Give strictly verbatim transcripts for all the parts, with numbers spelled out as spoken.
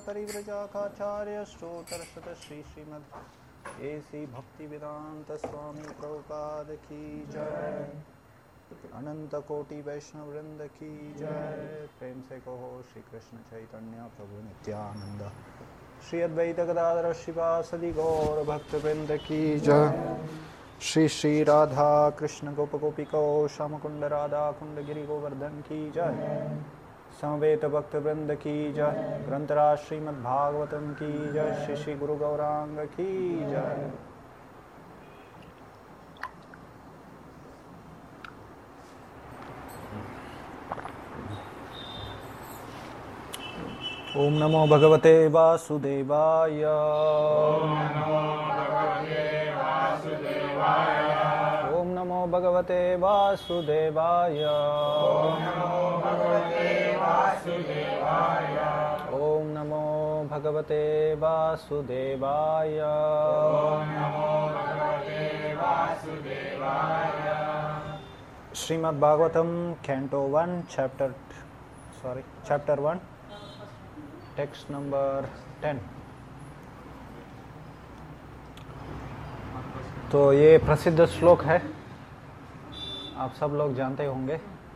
परिव्रजकाचार्य स्तोत्र शत श्री श्रीमद् एसी भक्ति वेदांत स्वामी प्रभुपाद की जय। अनंत कोटि वैष्णव वृंद की जय। प्रेम से कहो श्री कृष्ण चैतन्य प्रभु नित्यानंद श्री अद्वैत गदाधर श्रीवासदि गौर भक्त वृंद की जय। श्री श्री राधा कृष्ण गोप गोपिको श्याम कुंड राधा कुंड गिरि गोवर्धन की जय। समवेत भक्त वृंद की जय। ग्रंथराज श्रीमद् भागवतम की जय। श्री श्री गुरु गौरांग की जय। ओम नमो भगवते वासुदेवाय। ओम नमो भगवते वासुदेवाय। ओम नमो भगवते वासुदेवाय। ओम नमो भगवते वासुदेवाय। ओम नमो भगवते वासुदेवाय। ओम नमो भगवते वासुदेवाय। Shrimad Bhagavatam canto one chapter sorry chapter one text number ten. तो ये प्रसिद्ध श्लोक है, आप सब लोग जानते होंगे।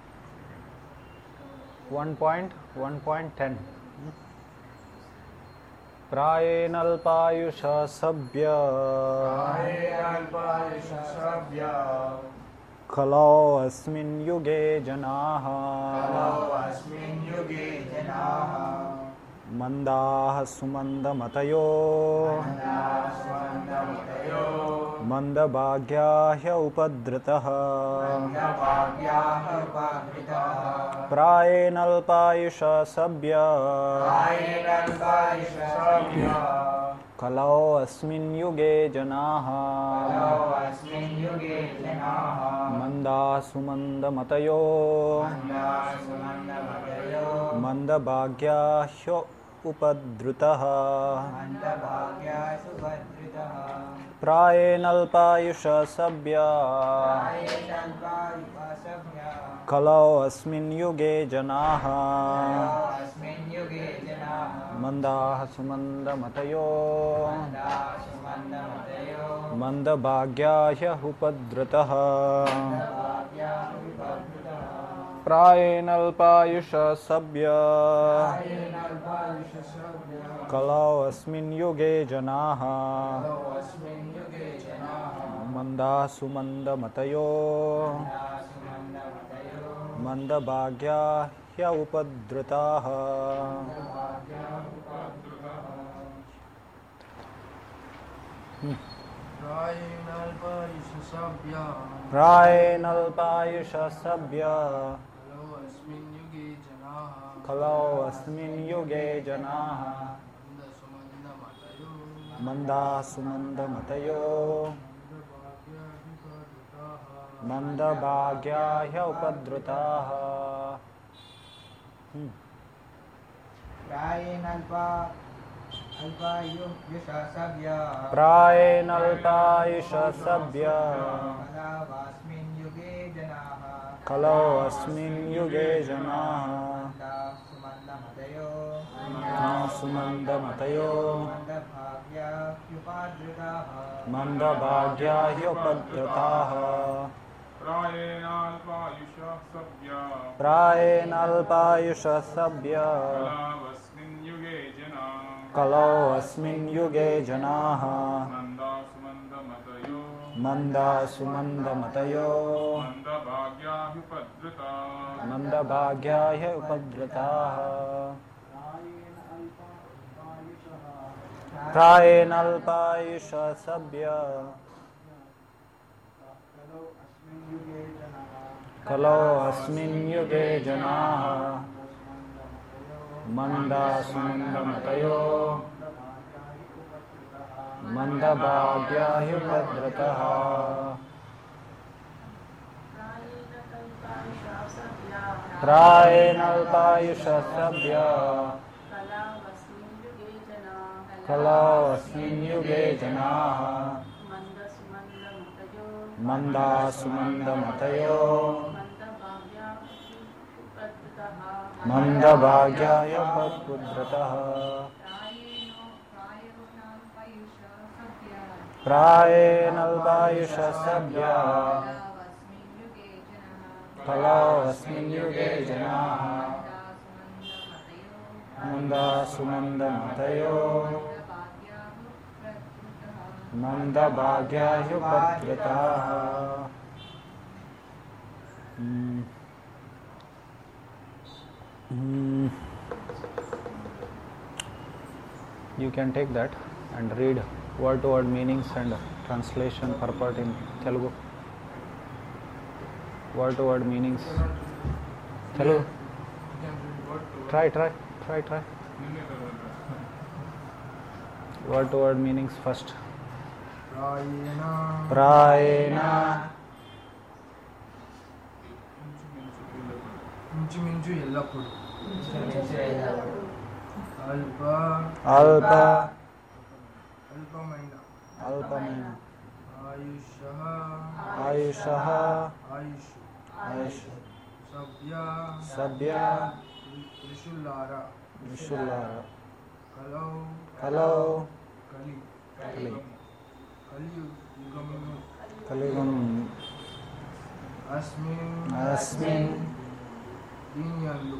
One point one point ten. प्रायेणल्पायुष सभ्य खलो अस्मिन् युगे जनाः मंदाः सुमन्दमतयो मंदभाग्या ह्युपद्रुतः प्रायेणल्पायुष सभ्य खलो अस्मिन् युगे जनाः मंदाः सुमन्दमतयो मंदभाग्या ह्युपद्रुतः प्रायेणल्पायुष सभ्य खलो अस्मिन् युगे जनाः मंदाः सुमन्दमतयो मंदभाग्या ह्युपद्रुतः प्रायेणल्पायुष सभ्य खलो अस्मिन् युगे जनाः मंदाः सुमन्दमतयो मंदभाग्या ह्युपद्रुताः। प्रायेणल्पायुष सभ्य खलो अस्मिन् युगे जनाः मंदाः सुमन्दमतयो मंदभाग्या ह्युपद्रुताः। प्रायेणल्पायुष सभ्य खलो अस्मिन् युगे जनाः सुमन्दमतयो मंदभाग्या ह्युपद्रुताः। प्रायेणल्पायुष सभ्य खलो अस्मिन् युगे जनाः मंदाः सुमन्दमतयो मंदभाग्या ह्युपद्रुताः। प्रायेणल्पायुष सभ्य खलो अस्मिन् युगे जनाः मंदाः सुमन्दमतयो मंदभाग्या ह्युपद्रुतः। प्रायेणल्पायुष सभ्य खलो अस्मिन् युगे जनाः मंदाः सुमन्दमतयो मंदभाग्याय पद्पुत्रतः प्रायेणल्पायुषः सभ्यः कलावस्मिन् युगे जनाः मन्दासुमन्दमतयो मन्दभाग्यायुपद्रुताः. Hmm. Hmm. You can take that and read word to word meanings and translation purport in Telugu. Word to word meanings. Telugu. Try, try, try, try. Word to word meanings first. Prayena. Prayena. ఇంచుమించు ఎల్లప్పుడు. అల్ప. అల్ప. అల్పమైన. అల్పమైన. ఆయుషః. ఆయుషః. ఆయుష్. ఆయుష్. సభ్య. సభ్య. ఋషులారా. ఋషులారా. కలౌ. కలౌ. కలి. కలి. కలియుగము. కలియుగం. అస్మిన్. అస్మిన్. దీనియందు.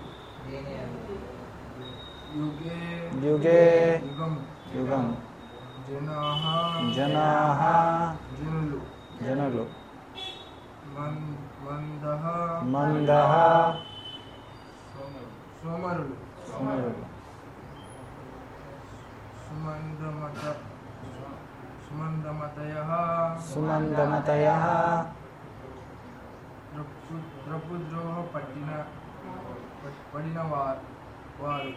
యుగే. యుగే. యుగం. యుగం. జనాః. జనాః. జనులు. జనులు. మన్ మందః. మందః. సోమరులు. సోమరులు. సుమందమత. సుమందమతయః. సుమందమతయః. ద్రపుద్రోహ పట్టిన పడిన వారు వారు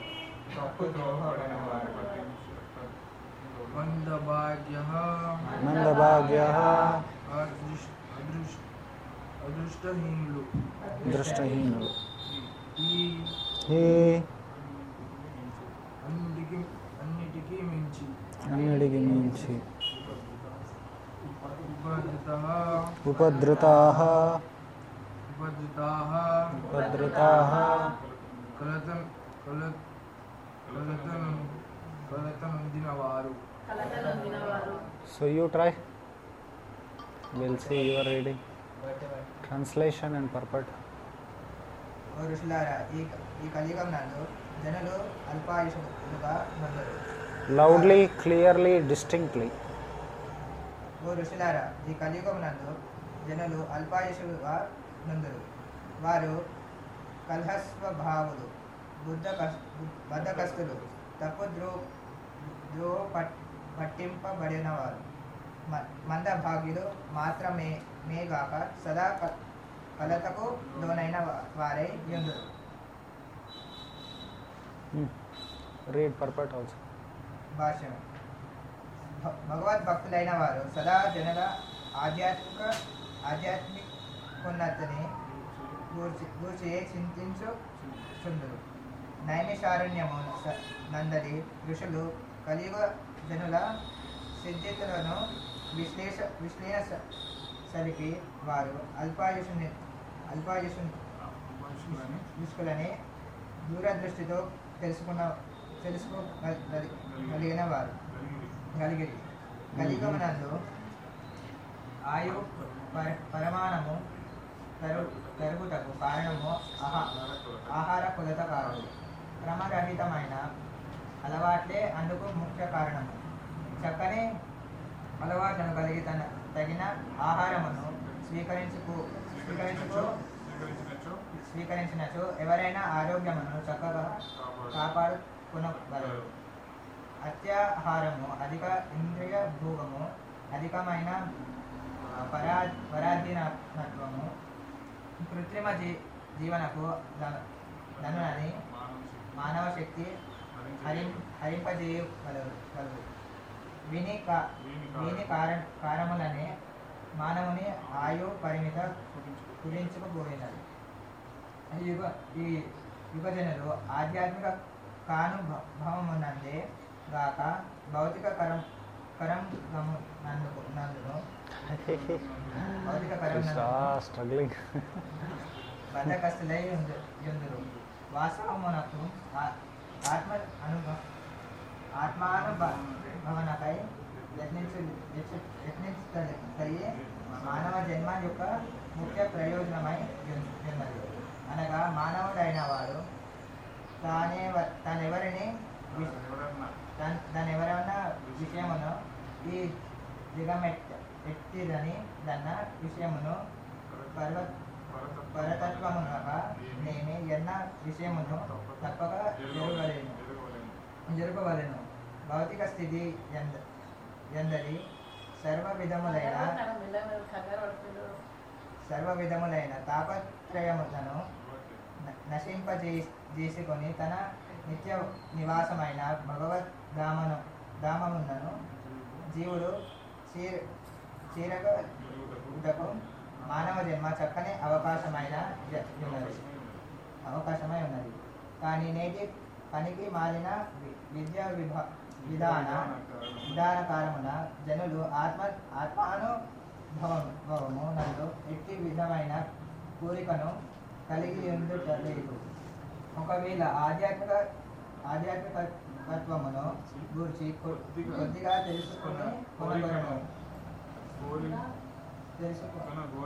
మందభాగ్యః. మందభాగ్యః. అదృష్టహీనులు. దృష్టహీనులు. ఈ ఈ అన్నిటికీ అన్నిటికీ మించి. అన్నిటికి మించి. ఉపద్రుతః. ఉపద్రుతాః. ఉపద్రుతాః. ఉపద్రుతాః. కలత కల కలతను కలతనొందిన వారు. So you try. We'll see your reading. Translation and purport. ఓ ఋషులారా, ఈ ఈ కలియుగం నందు జనులు అల్పాయుషులుగా నుందురు. Loudly, clearly, distinctly. ఓ ఋషులారా, ఈ కలియుగం నందు జనులు అల్పాయుషులుగా నుందురు. వారు కలహస్వభావులు, బుద్ధ బద్ధకస్తులు, తప్పు ద్రో ద్రో పట్ పట్టింపబడినవారు, మందభాగ్యులు మాత్రమే మేగాక సదా కలతకు లోనైన వారై యుందురు. Hmm. Read purport also. భాష్యం. భగవద్భక్తులైన వారు సదా జనుల ఆధ్యాత్మిక ఆధ్యాత్మికోన్నతిని గూర్చి గూర్చి చింతించుచుందురు. నైమిషారణ్యము నందలి ఋషులు కలియుగ జనుల సిద్ధితులను విశ్లేష విశ్లేష సలిపి వారు అల్పాయుషుని అల్పాయుషు విష్కులని దూరదృష్టితో తెలుసుకున్న తెలుసుకోగలిగిన వారు కలిగిరి. కలియుగమునందు ఆయు పరిమాణము పెరు పెరుగుటకు కారణము ఆహా ఆహార కొలత కాదు, క్రమరహితమైన అలవాట్లే అందుకు ముఖ్య కారణము. చక్కని అలవాట్లను కలిగి తన తగిన ఆహారమును స్వీకరించుకు స్వీకరించుకో స్వీకరించినచో ఎవరైనా ఆరోగ్యమును చక్కగా కాపాడుకునగలరు. అత్యాహారము, అధిక ఇంద్రియ భోగము, అధికమైన పరా పరాధీనత్వము కృత్రిమ జీ జీవనకు ధనులని మానవ శక్తి హరిం హరింపజేయగలరు కలరు. వీని కా వీని కార కారములనే మానవుని ఆయు పరిమిత కుదించుకుపోయినది. ఈ యుగ ఈ యుగజనులు ఆధ్యాత్మిక కానుభవమునందే గాక భౌతిక కరం కరం నందుకు నందును భౌతిక కరం స్ట్రగ్లింగ్ బద్ధకస్తులై యుందురు. వాస్తవమునకు ఆత్మ అనుభవ ఆత్మానుభవనకై యత్నించు యత్ని- యత్నించగలిగే మానవ జన్మ యొక్క ముఖ్య ప్రయోజనమై ఉన్- ఉన్నది. అనగా మానవుడైన వాడు తానే వ- తానెవరిని వి- తన్- తనెవరన్నా విషయమును ఈ దిగమెట్ ఎట్టిదని దన్న విషయమును పర్వ పరతత్వమునగా నేను ఎన్న విషయమును తప్పక జరగలేను జరగవలెను. భౌతిక స్థితి ఎంద ఎందరి సర్వ విధములైన సర్వ విధములైన తాపత్రయములను న- నశింపజే చేసుకొని తన నిత్య నివాసమైన భగవద్ ధామను ధామములను జీవుడు చీర చీరక ఉటకు మానవ జన్మ చక్కని అవకాశమైన జ- ఉన్నది అవకాశమై ఉన్నది. కానీ నేటి పనికి మాలిన వి- విద్యా విభా విధాన విధానకారమున జనులు ఆత్మ ఆత్మానుభవము నందు ఎట్టి విధమైన కోరికను కలిగి ఉండుటలేదు. ఒకవేళ ఆధ్యాత్మిక ఆధ్యాత్మిక తత్వమును గూర్చి కొ- కొద్దిగా తెలుసుకుని కొనగలను తెలుసుకో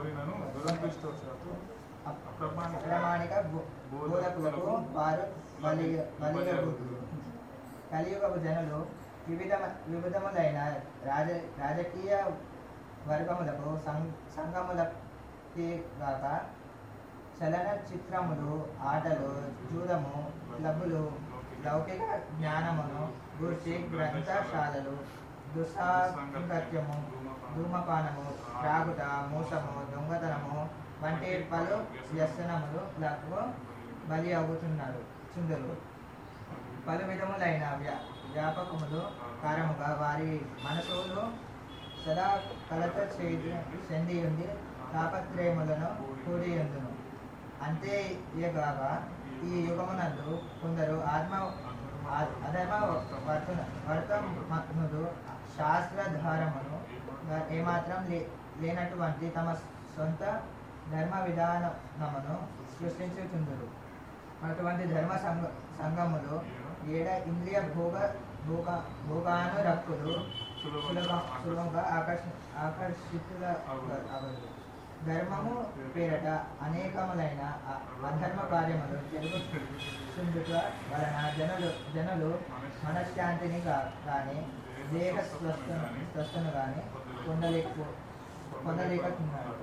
అప్రమాణిక బో- బోధకులకు వారు బలి బలియగుదురు. కలియుగపు జనులు వివిధ వివిధములైన రాజ రాజకీయ వర్గములకు సం- సంఘములకి గాక చలన చిత్రములు, ఆటలు, జూదము, క్లబ్బులు, లౌకిక జ్ఞానమును గూర్చి గ్రంథశాలలు, దుస్సాంగత్యము, ధూమపానము, త్రాగుట, మోసము, దొంగతనము వంటి పలు వ్యసనములకు బలి అవుతున్నారు చుందరు. పలు విధములైన వ్యా వ్యాపకములు కారముగా వారి మనసులు సదా కలత చెంది ఉండి తాపత్రయములను కూడి ఉండును. అంతే ఇయగాక ఈ యుగమునందు కొందరు ఆత్మ ఆ- అధర్మ వర్తన వర్తములు శాస్త్రధారమును ఏమాత్రం లే లేనటువంటి తమ సొంత ధర్మ విధానమును సృష్టించుచుందురు. అటువంటి ధర్మ సంఘ సంఘములు ఏడ ఇంద్రియ భోగ భోగ భోగానురక్తులు సులభ సులభంగా ఆకర్ష ఆకర్షితుల అవ్వదు. ధర్మము పేరట అనేకములైన అ- అధర్మ కార్యములు జరుగుతుండుట వలన జనులు జనులు మనశ్శాంతిని గా- గాని దేహ స్వస్థ స్వస్థను గాని పొందలేక పొందలేకున్నారు.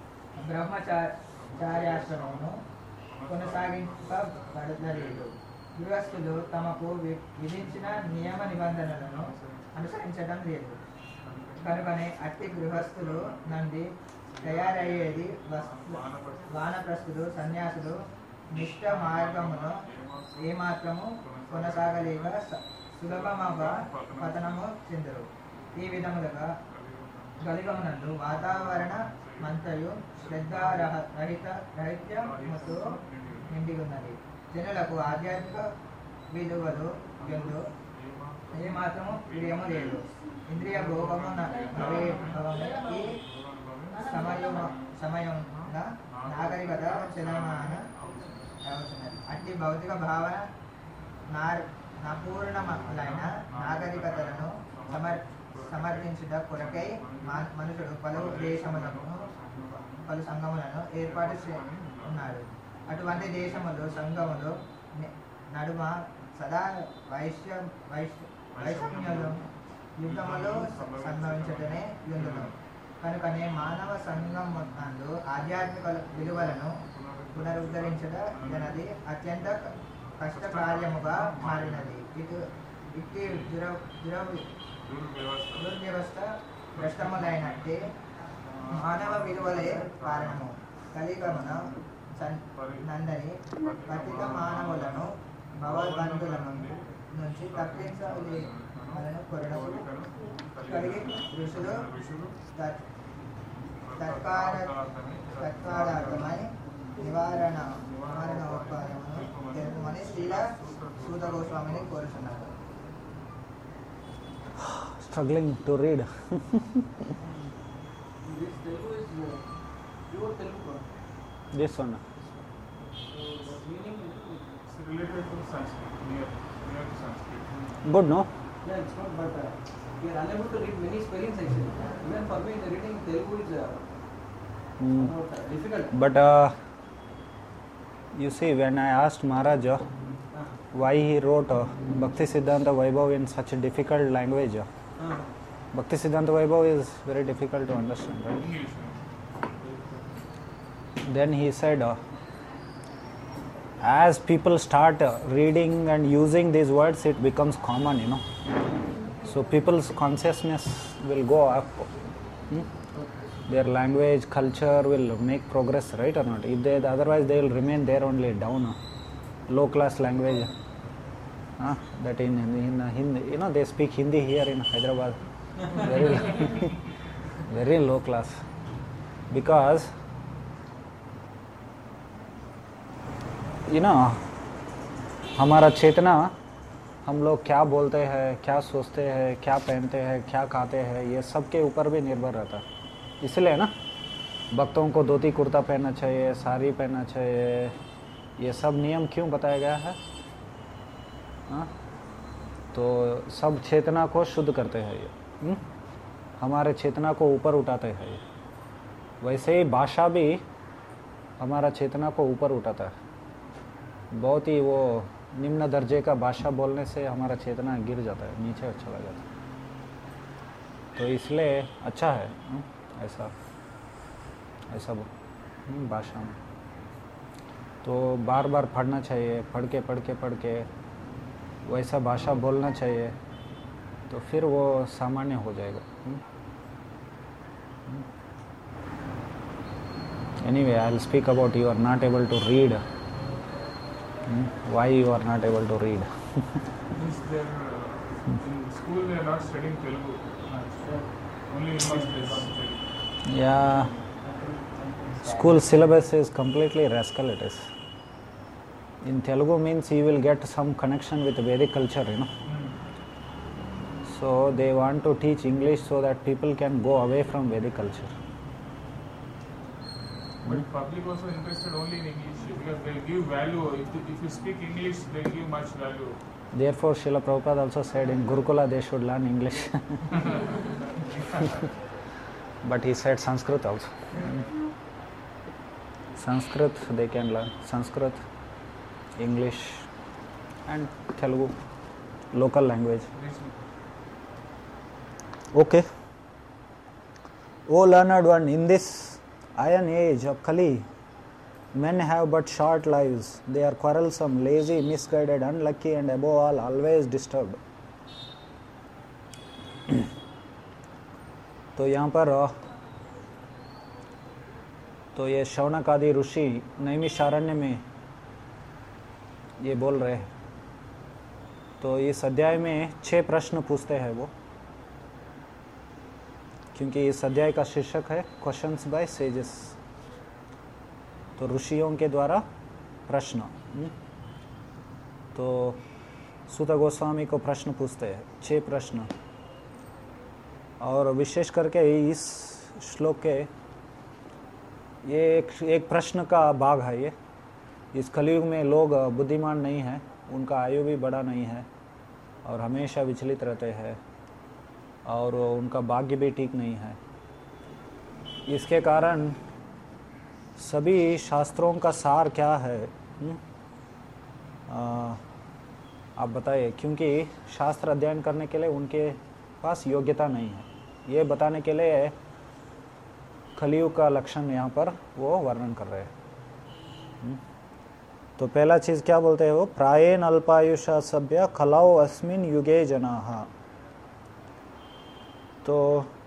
బ్రహ్మచార్యాశ్రమమును కొనసాగింపబడలేదు. గృహస్థులు తమకు వి- విధించిన నియమ నిబంధనలను అనుసరించడం లేదు. కనుకనే అట్టి గృహస్థులు నుండి తయారయ్యేది వస్తు వానప్రస్థులు, సన్యాసులు నిష్ట మార్గమును ఏమాత్రము కొనసాగలేక స- సులభముగా పతనము చెందరు. ఈ విధములుగా కలిగమునందు వాతావరణ మంతయు శ్రద్ధారహ రహిత రహిత్యముతో నిండి ఉన్నది. జనులకు ఆధ్యాత్మిక విలువలు ఎందు ఏమాత్రము ప్రియము లేదు. ఇంద్రియ భోగము న- నవేభవమే ఈ సమయం సమయంగా నాగరికత చలమాన అవుతున్నది. అట్టి భౌతిక భావన నార్ అపూర్ణములైన నాగరికతలను సమర్ సమర్థించుట కొరకై మా- మనుషుడు పలు దేశములను పలు సంఘములను ఏర్పాటు చే- ఉన్నాడు. అటువంటి దేశములు సంఘములు ని- నడుమ సదా వైశ్య వైశ్య వైషమ్యులు యుద్ధములు స- సంభవించటనే యుద్ధము. కనుకనే మానవ సంఘం నందు ఆధ్యాత్మిక విలువలను పునరుద్ధరించదనది అత్యంత కష్టకార్యముగా మారినది. ఇటు ఇట్టి దుర దుర దుర్వ్యవస్థ భ్రష్టములైనట్టే మానవ విలువలే కారణము. కలిగమున సన్- నందని పతిత మానవులను భవబంధుల నుంచి తప్పించలేమలను కొరడకు కలిగి ఋషులు తత్- తత్కాల తత్కాలార్థమై నివారణ నివారణ ఉపాయమును తెలుపమని శ్రీల సూత గోస్వామిని కోరుచున్నారు. Struggling to read. This Telugu is uh, pure Telugu. This one. So the meaning is It's related to Sanskrit, near, near to Sanskrit. Good, no? yeah, it's not but uh, We are unable to read many spellings actually. Even for me, the reading Telugu is uh, Hmm. somewhat uh, difficult. But uh, you see, when I asked Maharaj uh, Ah, why he wrote uh, Bhakti Siddhanta Vaibhav in such a difficult language, uh, ah. Bhakti Siddhanta Vaibhav is very difficult to understand, right? English. Then he said, uh, as people start uh, reading and using these words, it becomes common, you know. So people's consciousness will go up. Hmm? Their language, culture will make progress, right or not? If they, otherwise, they will remain there only down, uh, low class language. Uh, that in, in, in Hindi, you know, they speak Hindi here in Hyderabad. Very, very low class. Because you know, हमारा चेतना, हम लोग क्या बोलते हैं, क्या सोचते हैं, क्या पहनते हैं, क्या खाते हैं, ये सब के ऊपर भी निर्भर रहता है. इसलिए ना भक्तों को धोती कुर्ता पहनना चाहिए, साड़ी पहनना चाहिए, ये सब नियम क्यों बताया गया है? हाँ, तो सब चेतना को शुद्ध करते हैं ये. हुँ? हमारे चेतना को ऊपर उठाते हैं ये. वैसे ही भाषा भी हमारा चेतना को ऊपर उठाता है. बहुत ही वो निम्न दर्जे का भाषा बोलने से हमारा चेतना गिर जाता है, नीचे चला जाता है. तो इसलिए अच्छा है हुँ? ऐसा ऐसा हुँ, भाषा में तो बार बार पढ़ना चाहिए, पढ़ के पढ़ के पढ़ के वैसा भाषा बोलना चाहिए, तो फिर वो सामान्य हो जाएगा. Anyway, I will speak about you are not able to read. Hmm? Why you are not able to read? Means they're, uh, in school they are not studying Telugu. Only English they study. Yeah, school syllabus is completely rascal it is. In Telugu means you will get some connection with Vedic culture, you know. So they want to teach English so that people can go away from Vedic culture. But public also interested only in English because they give value. If, if you speak English, they give much value. Therefore, Srila Prabhupada also said in Gurukula they should learn English. But he said Sanskrit also. Sanskrit they can learn. Sanskrit, English and Telugu, local language. Okay. O learned one, in this iron age of Kali, men have but short lives. They are quarrelsome, lazy, misguided, unlucky, and above all, always disturbed. तो यहाँ पर तो ये शौनक आदि ऋषि नैमिषारण्य में ये बोल रहे हैं. तो इस अध्याय में छह प्रश्न पूछते हैं वो, क्योंकि इस अध्याय का शीर्षक है क्वेश्चंस बाय सेजेस. तो ऋषियों के द्वारा प्रश्न. तो सूत गोस्वामी को प्रश्न पूछते हैं, छह प्रश्न. और विशेष करके इस श्लोक के ये एक एक प्रश्न का भाग है. ये इस कलयुग में लोग बुद्धिमान नहीं हैं, उनका आयु भी बड़ा नहीं है और हमेशा विचलित रहते हैं और उनका भाग्य भी ठीक नहीं है. इसके कारण सभी शास्त्रों का सार क्या है, आ, आप बताइए. क्योंकि शास्त्र अध्ययन करने के लिए उनके पास योग्यता नहीं है. ये बताने के लिए कलियुग का लक्षण यहाँ पर वो वर्णन कर रहे हैं. तो पहला चीज़ क्या बोलते हैं वो, प्रायेण अल्पायुषा सभ्य खलाओ अस्मिन् युगे जनाः. तो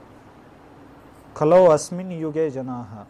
खलो अस्मिन् युगे जनाः,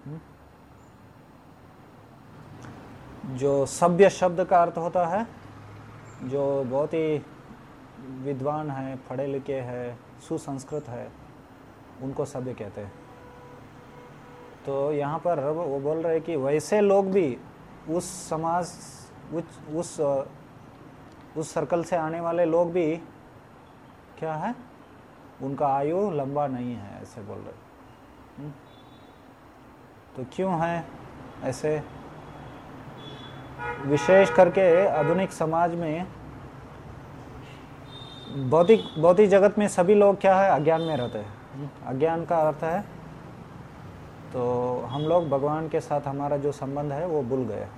जो सभ्य शब्द का अर्थ होता है जो बहुत ही विद्वान है, पढ़े लिखे है, सुसंस्कृत है, उनको सभ्य कहते हैं. तो यहाँ पर वो बोल रहे हैं कि वैसे लोग भी उस समाज उस उस उस सर्कल से आने वाले लोग भी क्या है, उनका आयु लंबा नहीं है, ऐसे बोल रहे. तो क्यों है ऐसे? विशेष करके आधुनिक समाज में भौतिक भौतिक जगत में सभी लोग क्या है, अज्ञान में रहते हैं। अज्ञान का अर्थ है तो हम लोग भगवान के साथ हमारा जो संबंध है वो भूल गए।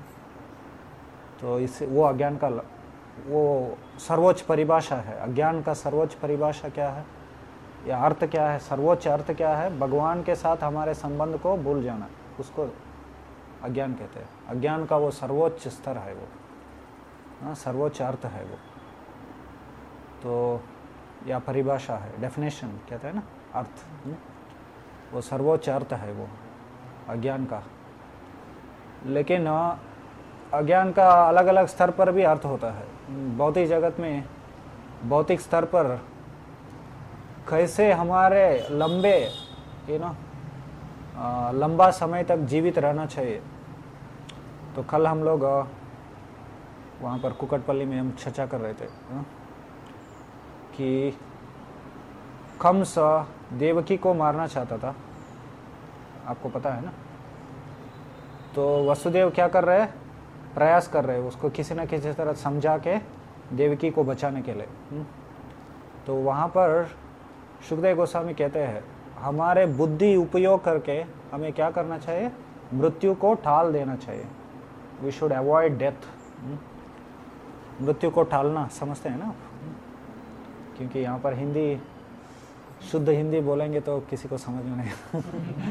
तो इस वो अज्ञान का वो सर्वोच्च परिभाषा है। अज्ञान का सर्वोच्च परिभाषा क्या है या अर्थ क्या है, सर्वोच्च अर्थ क्या है? भगवान के साथ हमारे संबंध को भूल जाना, उसको अज्ञान कहते हैं। अज्ञान का वो सर्वोच्च स्तर है, वो हाँ सर्वोच्च अर्थ है वो। तो या परिभाषा है, डेफिनेशन कहते हैं ना, अर्थ। हुँ? वो सर्वोच्च अर्थ है वो अज्ञान का। लेकिन अज्ञान का अलग अलग स्तर पर भी अर्थ होता है। भौतिक जगत में भौतिक स्तर पर कैसे हमारे लंबे यू नो लंबा समय तक जीवित रहना चाहिए। तो कल हम लोग वहाँ पर कुकटपल्ली में हम चर्चा कर रहे थे हा? कि कंस देवकी को मारना चाहता था, आपको पता है ना। तो वसुदेव क्या कर रहे हैं, प्रयास कर रहे हैं उसको किसी न किसी तरह समझा के देवकी को बचाने के लिए। तो वहाँ पर सुखदेव गोस्वामी कहते हैं हमारे बुद्धि उपयोग करके हमें क्या करना चाहिए, मृत्यु को टाल देना चाहिए। We should avoid death. मृत्यु को टालना समझते हैं ना, क्योंकि यहाँ पर हिंदी शुद्ध हिंदी बोलेंगे तो किसी को समझ में नहीं।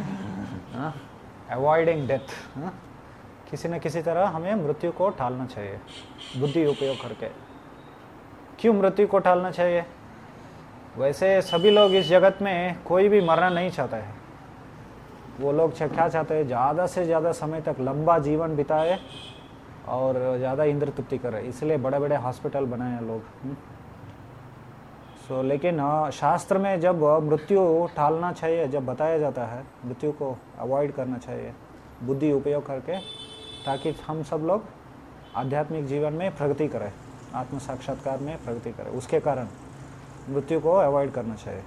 अवॉइडिंग डेथ, किसी न किसी तरह हमें मृत्यु को टालना चाहिए बुद्धि उपयोग करके। क्यों मृत्यु को टालना चाहिए? वैसे सभी लोग इस जगत में कोई भी मरना नहीं चाहता है। वो लोग क्या चाहते हैं, ज़्यादा से ज़्यादा समय तक लंबा जीवन बिताए और ज़्यादा इंद्र तृप्ति करे, इसलिए बड़े बड़े हॉस्पिटल बनाए हैं लोग। सो so, लेकिन शास्त्र में जब मृत्यु टालना चाहिए, जब बताया जाता है मृत्यु को अवॉइड करना चाहिए बुद्धि उपयोग करके, ताकि हम सब लोग आध्यात्मिक जीवन में प्रगति करें, आत्म साक्षात्कार में प्रगति करें, उसके कारण मृत्यु को अवॉइड करना चाहिए।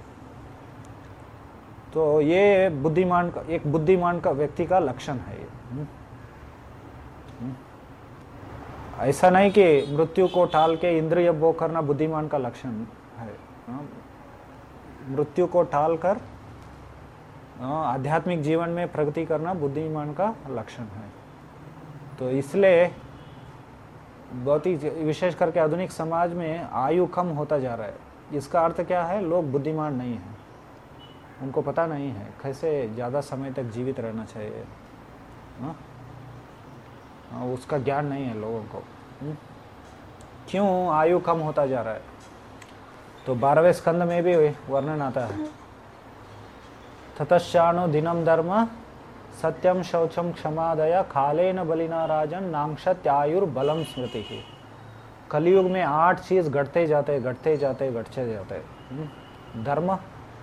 तो ये बुद्धिमान का, एक बुद्धिमान का व्यक्ति का लक्षण है ये। हुँ? हुँ? ऐसा नहीं कि मृत्यु को टाल के इंद्रिय भोग करना बुद्धिमान का लक्षण है। मृत्यु को टाल कर आध्यात्मिक जीवन में प्रगति करना बुद्धिमान का लक्षण है। तो इसलिए बहुत ही विशेष करके आधुनिक समाज में आयु कम होता जा रहा है। इसका अर्थ क्या है, लोग बुद्धिमान नहीं हैं, उनको पता नहीं है कैसे ज़्यादा समय तक जीवित रहना चाहिए। हाँ? उसका ज्ञान नहीं है लोगों को। हुँ? क्यों आयु कम होता जा रहा है? तो बारहवें स्कंद में भी वर्णन आता है, ततश्चानो दिनम धर्म सत्यम शौचम क्षमादया कालेन बलिना राजन नांक्षत्यायुर्बलम स्मृति की। कलयुग में आठ चीज घटते जाते घटते जाते घटते जाते धर्म,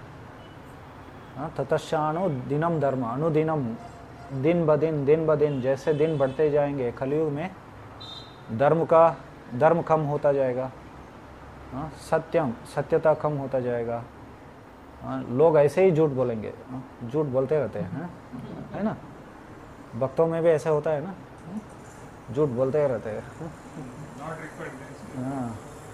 ततश्चानो दिनम धर्म, अनुदिनम, दिन ब दिन दिन ब दिन जैसे दिन बढ़ते जाएंगे कलयुग में धर्म का धर्म कम होता जाएगा। सत्यम, सत्यता कम होता जाएगा। लोग ऐसे ही झूठ बोलेंगे, झूठ बोलते रहते हैं, है ना। भक्तों में भी ऐसा होता है ना, झूठ बोलते रहते हैं। हाँ,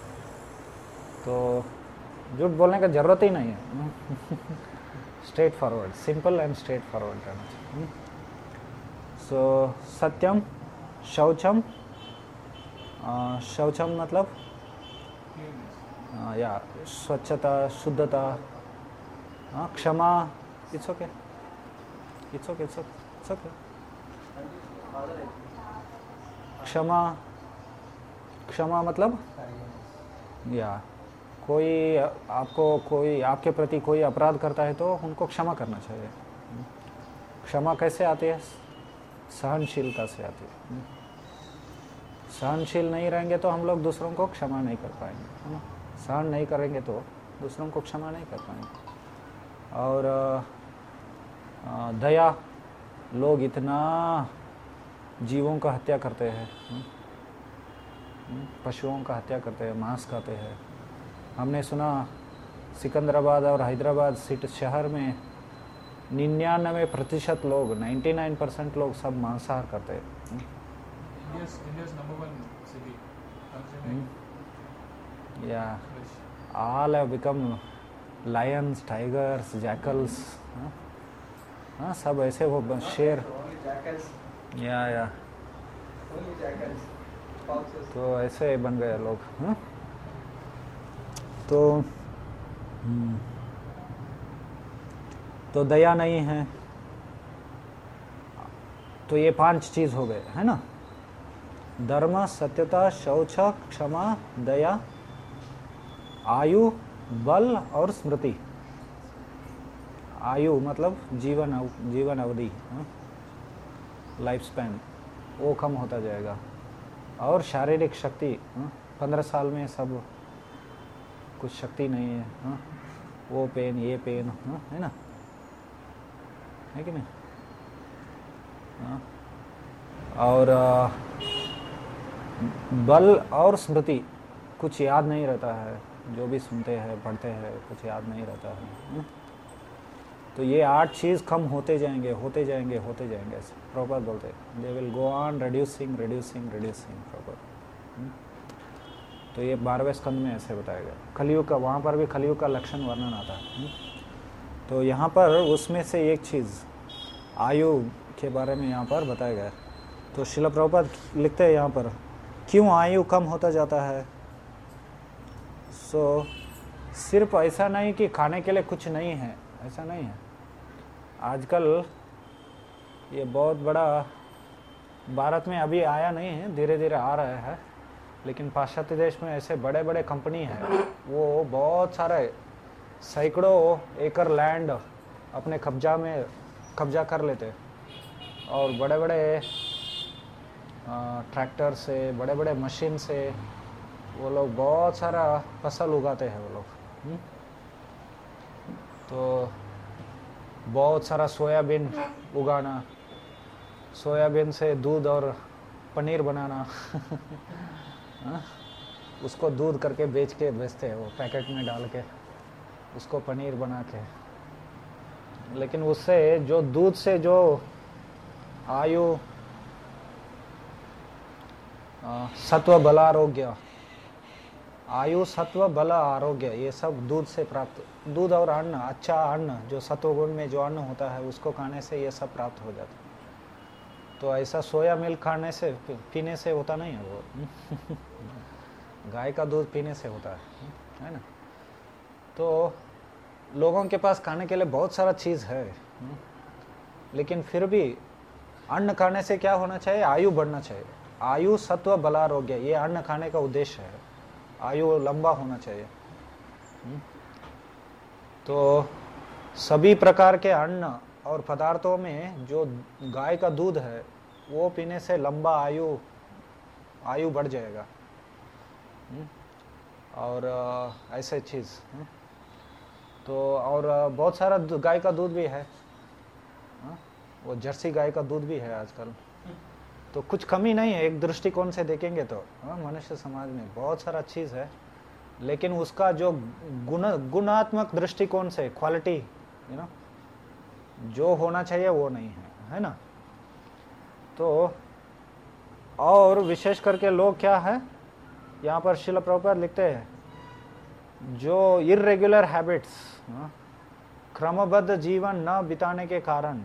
तो झूठ बोलने का जरूरत ही नहीं है। Straightforward, simple and straightforward रहना चाहिए। सो सत्यम, शौचम, शौचम मतलब या स्वच्छता, शुद्धता, क्षमा, it's okay, it's okay, it's okay, क्षमा, क्षमा मतलब या कोई आपको कोई आपके प्रति कोई अपराध करता है तो उनको क्षमा करना चाहिए। क्षमा कैसे आती है? सहनशीलता से आती है। सहनशील नहीं रहेंगे तो हम लोग दूसरों को क्षमा नहीं कर पाएंगे, है ना। सहन नहीं करेंगे तो दूसरों को क्षमा नहीं कर पाएंगे। और आ, दया, लोग इतना जीवों का हत्या करते हैं, पशुओं का हत्या करते हैं, मांस खाते हैं। हमने सुना सिकंदराबाद और हैदराबाद सिटी शहर में निन्यानवे प्रतिशत लोग, नाइन्टी नाइन परसेंट लोग सब मांसाहार करते हैं। या all have become lions, tigers, jackals. हाँ हाँ सब ऐसे वो ब- शेर Only jackals. या या Only jackals. Foxes. तो ऐसे बन गए लोग. हाँ तो हम्म, तो दया नहीं है. तो ये पांच चीज हो गए है ना. धर्म, सत्यता, शौच, क्षमा, दया, आयु, बल और स्मृति. आयु मतलब जीवन अव- जीवन अवधि, लाइफ स्पैन, वो कम होता जाएगा. और शारीरिक शक्ति, पंद्रह साल में सब कुछ शक्ति नहीं है. हाँ, वो पेन ये पेन, हाँ, है ना, है कि नहीं. हाँ, और आ, बल और स्मृति, कुछ याद नहीं रहता है. जो भी सुनते हैं पढ़ते हैं कुछ याद नहीं रहता है. हाँ? तो ये आठ चीज़ कम होते जाएंगे होते जाएंगे होते जाएंगे. ऐसे प्रॉपर बोलते हैं they will go on reducing reducing reducing proper. तो ये बारहवें स्कंद में ऐसे बताया गया. कलयुग का, वहाँ पर भी कलयुग का लक्षण वर्णन आता है. हुँ? तो यहाँ पर उसमें से एक चीज़ आयु के बारे में यहाँ पर बताया गया. तो शिला प्रभुपाद लिखते हैं यहाँ पर, क्यों आयु कम होता जाता है. सो सिर्फ ऐसा नहीं कि खाने के लिए कुछ नहीं है, ऐसा नहीं है. आजकल ये बहुत बड़ा, भारत में अभी आया नहीं है, धीरे धीरे आ रहा है, लेकिन पाश्चात्य देश में ऐसे बड़े बड़े कंपनी हैं, वो बहुत सारे सैकड़ों एकड़ लैंड अपने कब्जा में कब्जा कर लेते. और बड़े बड़े ट्रैक्टर से, बड़े बड़े मशीन से वो लोग बहुत सारा फसल उगाते हैं वो लोग. हुँ? तो बहुत सारा सोयाबीन उगाना, सोयाबीन से दूध और पनीर बनाना हाँ? उसको दूध करके बेच के बेचते हैं, वो पैकेट में डाल के उसको पनीर बना के. लेकिन उससे जो दूध से जो आयु, सत्व, बल, आरोग्य, आयु, सत्व, बल, आरोग्य, ये सब दूध से प्राप्त. दूध और अन्न, अच्छा अन्न जो सत्वगुण में जो अन्न होता है उसको खाने से ये सब प्राप्त हो जाता है. तो ऐसा सोया मिल्क खाने से, पीने से होता नहीं है वो गाय का दूध पीने से होता है, है ना. तो लोगों के पास खाने के लिए बहुत सारा चीज़ है, लेकिन फिर भी अन्न खाने से क्या होना चाहिए, आयु बढ़ना चाहिए. आयु, सत्व, बल, आरोग्य, ये अन्न खाने का उद्देश्य है. आयु लंबा होना चाहिए. तो सभी प्रकार के अन्न और पदार्थों में जो गाय का दूध है वो पीने से लंबा आयु आयु बढ़ जाएगा. और ऐसे चीज़. तो और बहुत सारा गाय का दूध भी है, वो जर्सी गाय का दूध भी है आजकल. तो कुछ कमी नहीं है एक दृष्टिकोण से देखेंगे तो. मनुष्य समाज में बहुत सारा चीज़ है, लेकिन उसका जो गुण गुणात्मक दृष्टिकोण से, क्वालिटी यू नो जो होना चाहिए वो नहीं है, है ना. तो और विशेष करके लोग क्या है, यहाँ पर श्रील प्रभुपाद लिखते हैं, जो इर्रेगुलर हैबिट्स, क्रमबद्ध जीवन न बिताने के कारण,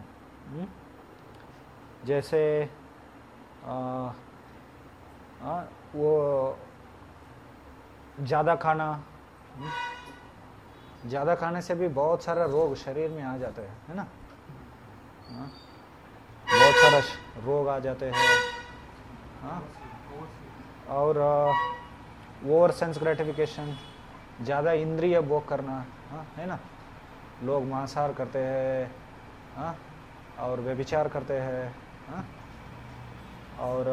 जैसे आ, आ, वो ज़्यादा खाना, ज़्यादा खाने से भी बहुत सारा रोग शरीर में आ जाते हैं, है ना. आ, बहुत सारा रोग आ जाते हैं. हाँ, और ओवर सेंस ग्रेटिफिकेशन, ज़्यादा इंद्रिय भोग करना, हाँ, है ना. लोग मांसाहार करते हैं, हाँ, और व्यभिचार करते हैं, हाँ, और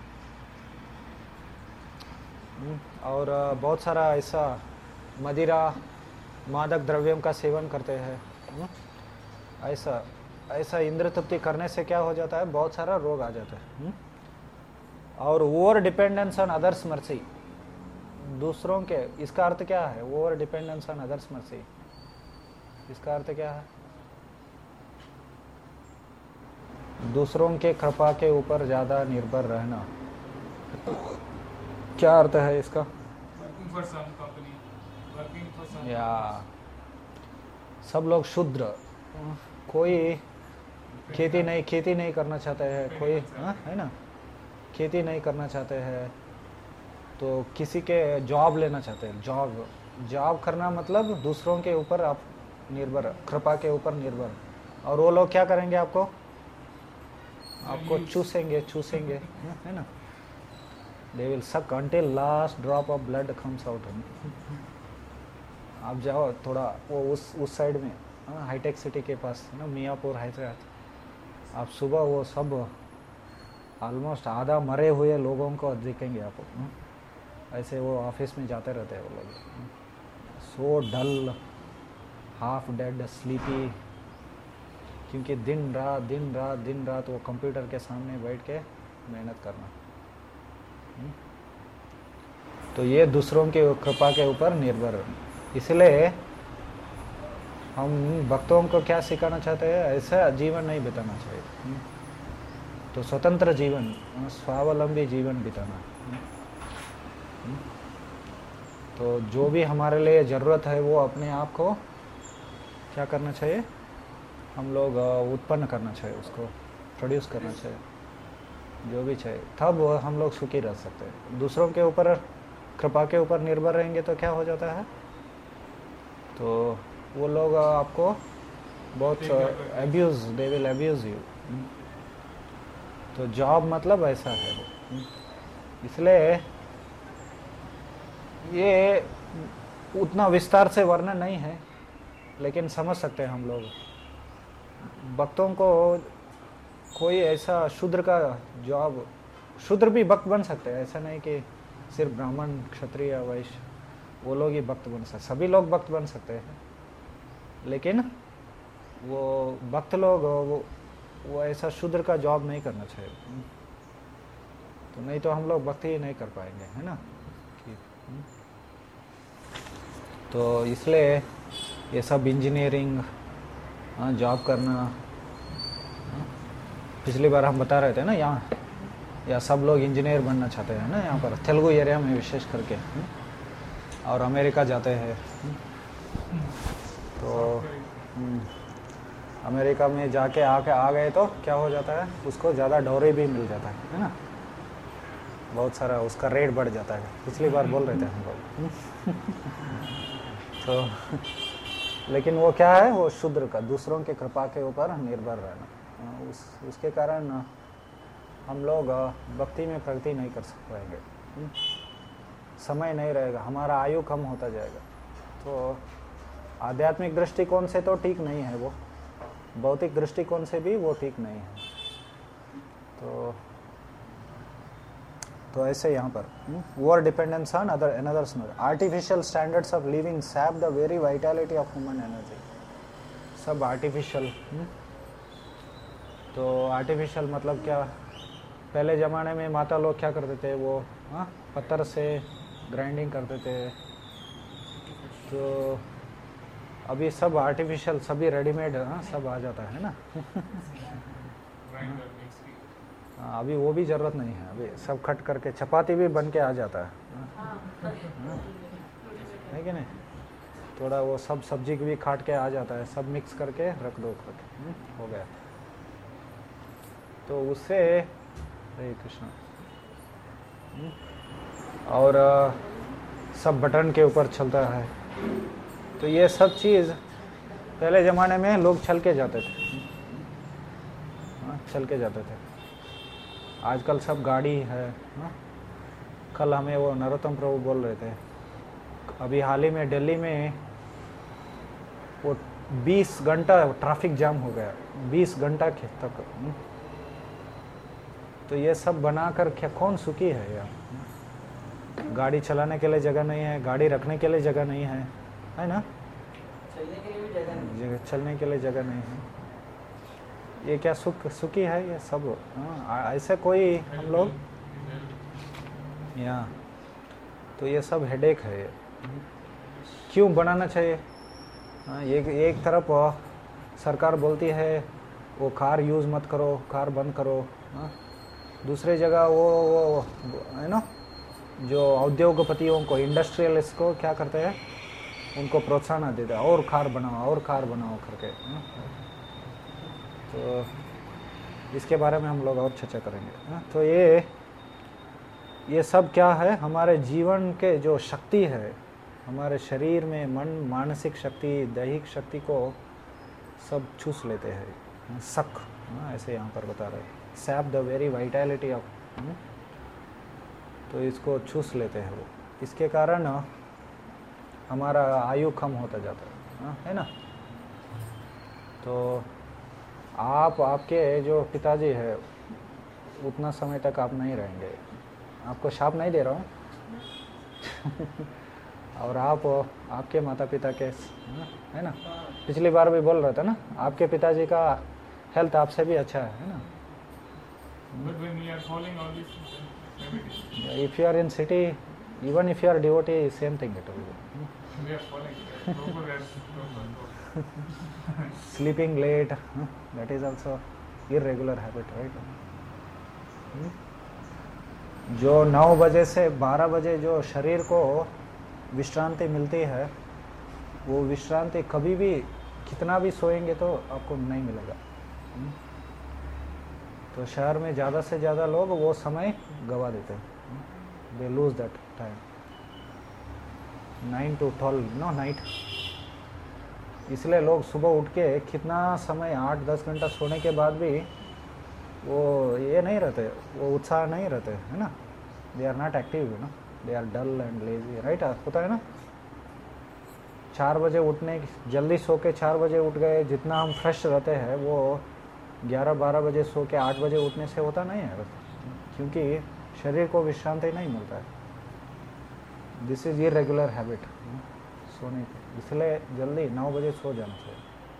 और बहुत सारा ऐसा मदिरा, मादक द्रव्यों का सेवन करते हैं. ऐसा ऐसा इंद्र तृप्ति करने से क्या हो जाता है, बहुत सारा रोग आ जाता है. और over dependence on others mercy, दूसरों के, इसका अर्थ क्या है, over dependence on others mercy, इसका अर्थ क्या है, दूसरों के कृपा के ऊपर ज़्यादा निर्भर रहना. क्या अर्थ है इसका? Working for some company. working for some या सब लोग शूद्र, कोई खेती नहीं खेती नहीं करना चाहते हैं, कोई हाँ है ना, खेती नहीं करना चाहते हैं, तो किसी के जॉब लेना चाहते हैं। जॉब जॉब करना मतलब दूसरों के ऊपर आप निर्भर, कृपा के ऊपर निर्भर। और वो लोग क्या करेंगे, आपको आपको चूसेंगे चूसेंगे है ना, they will suck until last drop of blood comes out. आप जाओ थोड़ा वो उस उस साइड में हाईटेक सिटी के पास है ना, मियाँपुर हैदराबाद, आप सुबह वो सब ऑलमोस्ट आधा मरे हुए लोगों को दिखेंगे आपको। ऐसे वो ऑफिस में जाते रहते हैं वो लोग, so dull, half dead, sleepy, क्योंकि दिन रात दिन रात दिन रात वो कंप्यूटर के सामने बैठ के मेहनत करना। तो ये दूसरों के कृपा के ऊपर निर्भर। इसलिए हम भक्तों को क्या सिखाना चाहते हैं, ऐसा जीवन नहीं बिताना चाहिए। तो स्वतंत्र जीवन, स्वावलंबी जीवन बिताना। तो जो भी हमारे लिए ज़रूरत है वो अपने आप को क्या करना चाहिए, हम लोग उत्पन्न करना चाहिए, उसको प्रोड्यूस करना चाहिए, जो भी चाहिए, तब हम लोग सुखी रह सकते हैं। दूसरों के ऊपर कृपा के ऊपर निर्भर रहेंगे तो क्या हो जाता है, तो वो लोग आपको बहुत abuse, they will abuse you. तो जॉब मतलब ऐसा है वो। इसलिए ये उतना विस्तार से वर्णन नहीं है, लेकिन समझ सकते हैं हम लोग। भक्तों को कोई ऐसा शूद्र का जॉब, शूद्र भी भक्त बन सकते हैं, ऐसा नहीं कि सिर्फ ब्राह्मण क्षत्रिय वैश्य वो लोग ही भक्त बन सकते, सभी लोग भक्त बन सकते हैं, लेकिन वो भक्त लोग वो वो ऐसा शूद्र का जॉब नहीं करना चाहिए। तो नहीं तो हम लोग भक्ति ही नहीं कर पाएंगे, है ना। तो इसलिए ये सब इंजीनियरिंग जॉब करना, पिछली बार हम बता रहे थे ना, यहाँ या सब लोग इंजीनियर बनना चाहते हैं ना, यहाँ पर तेलुगु एरिया में विशेष करके, और अमेरिका जाते हैं। तो अमेरिका में जाके आके आ गए तो क्या हो जाता है, उसको ज़्यादा डॉलर भी मिल जाता है है ना, बहुत सारा उसका रेट बढ़ जाता है। पिछली बार बोल रहे थे हम लोग। तो लेकिन वो क्या है, वो शूद्र का, दूसरों के कृपा के ऊपर निर्भर रहना, उस उसके कारण हम लोग भक्ति में प्रगति नहीं कर पाएंगे, समय नहीं रहेगा, हमारा आयु कम होता जाएगा। तो आध्यात्मिक दृष्टिकोण से तो ठीक नहीं है वो, भौतिक दृष्टिकोण से भी वो ठीक नहीं है। तो तो ऐसे यहाँ पर over dependence on other others, artificial standards of living sap the very vitality of human energy. सब आर्टिफिशियल। तो आर्टिफिशियल मतलब क्या, पहले ज़माने में माता लोग क्या करते थे, वो हाँ पत्थर से ग्राइंडिंग करते थे। तो अभी सब आर्टिफिशियल, सभी रेडीमेड, हाँ सब आ जाता है ना। हाँ, अभी वो भी ज़रूरत नहीं है, अभी सब कट करके चपाती भी बन के आ जाता है, है कि नहीं। थोड़ा वो सब सब्जी भी काट के आ जाता है, सब मिक्स करके रख दो, करके हो गया। तो उससे हरे कृष्णा, और सब बटन के ऊपर चलता है। तो ये सब चीज़ पहले ज़माने में लोग चल के जाते थे, हाँ चल के जाते थे। आजकल सब गाड़ी है। हाँ? कल हमें वो नरोत्तम प्रभु बोल रहे थे, अभी हाल ही में दिल्ली में वो बीस घंटा ट्रैफिक जाम हो गया, बीस घंटा के तक। तो ये सब बनाकर क्या कौन सुखी है यार। गाड़ी चलाने के लिए जगह नहीं है, गाड़ी रखने के लिए जगह नहीं है, है ना, चलने के लिए भी जगह नहीं, चलने के लिए जगह नहीं है। ये क्या सुख सुखी है ये सब। हाँ ऐसे कोई हम लोग यहाँ, तो ये सब हेडेक है। क्यों बनाना चाहिए। हाँ एक एक तरफ सरकार बोलती है वो कार यूज़ मत करो, कार बंद करो। हाँ दूसरे जगह वो वो है ना, जो उद्योगपतियों को, इंडस्ट्रियलिस्ट को क्या करते हैं, उनको प्रोत्साहन देते हैं, और कार बनाओ और कार बनाओ करके, है ना। तो इसके बारे में हम लोग और चर्चा करेंगे, है ना। तो ये ये सब क्या है, हमारे जीवन के जो शक्ति है, हमारे शरीर में मन, मानसिक शक्ति, दैहिक शक्ति को सब चूस लेते हैं, सक, ऐसे यहाँ पर बता रहे हैं, sap the very vitality of, तो इसको चूस लेते हैं वो। इसके कारण हमारा आयु कम होता जाता है, हाँ, है ना। तो आप, आपके जो पिताजी है उतना समय तक आप नहीं रहेंगे, आपको शाप नहीं दे रहा हूँ और आप, आपके माता पिता के, है ना, पिछली बार भी बोल रहा था ना, आपके पिताजी का हेल्थ आपसे भी अच्छा है, है ना। But when we are following all these remedies, If you are in city, even if you are devotee, same thing it will be. we are following proper rest, proper proper. Sleeping late, huh? That is also irregular habit, right? Hmm? जो नौ बजे से बारह बजे जो शरीर को विश्रांति मिलती है, वो विश्रांति कभी भी कितना भी सोएंगे तो आपको नहीं मिलेगा। hmm? तो शहर में ज़्यादा से ज़्यादा लोग वो समय गवा देते हैं, they lose that time, nine to twelve no night. इसलिए लोग सुबह उठ के कितना समय, आठ दस घंटा सोने के बाद भी वो ये नहीं रहते, वो उत्साह नहीं रहते, है ना। They are not active, you know, they are dull and lazy, right, होता है ना। चार बजे उठने, जल्दी सो के चार बजे उठ गए, जितना हम फ्रेश रहते हैं वो ग्यारह बारह बजे सो के आठ बजे उठने से होता नहीं है, क्योंकि शरीर को विश्रांति नहीं मिलता है। दिस इज इरेगुलर हैबिट सोने की, इसलिए जल्दी नौ बजे सो जाना चाहिए।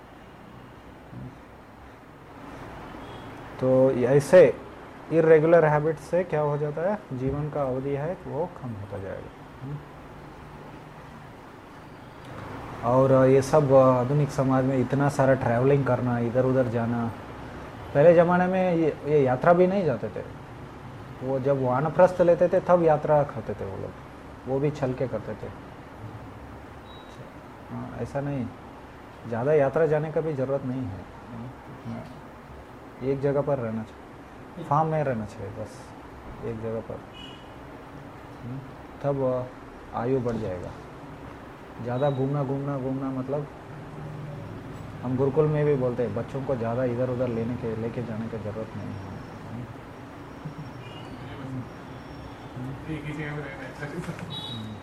तो ऐसे इरेगुलर हैबिट से क्या हो जाता है, जीवन का अवधि है वो कम होता जाएगा। और ये सब आधुनिक समाज में इतना सारा ट्रैवलिंग करना, इधर उधर जाना, पहले ज़माने में ये, ये यात्रा भी नहीं जाते थे, वो जब वानप्रस्थ लेते थे तब यात्रा करते थे वो लोग, वो भी छल के करते थे। हाँ, ऐसा नहीं, ज़्यादा यात्रा जाने का भी ज़रूरत नहीं है, एक जगह पर रहना चाहिए, फार्म में रहना चाहिए बस, एक जगह पर, तब आयु बढ़ जाएगा। ज़्यादा घूमना घूमना घूमना मतलब, हम गुरुकुल में भी बोलते हैं बच्चों को ज़्यादा इधर उधर लेने के लेके जाने की ज़रूरत नहीं है। एक ही जगह रहना है।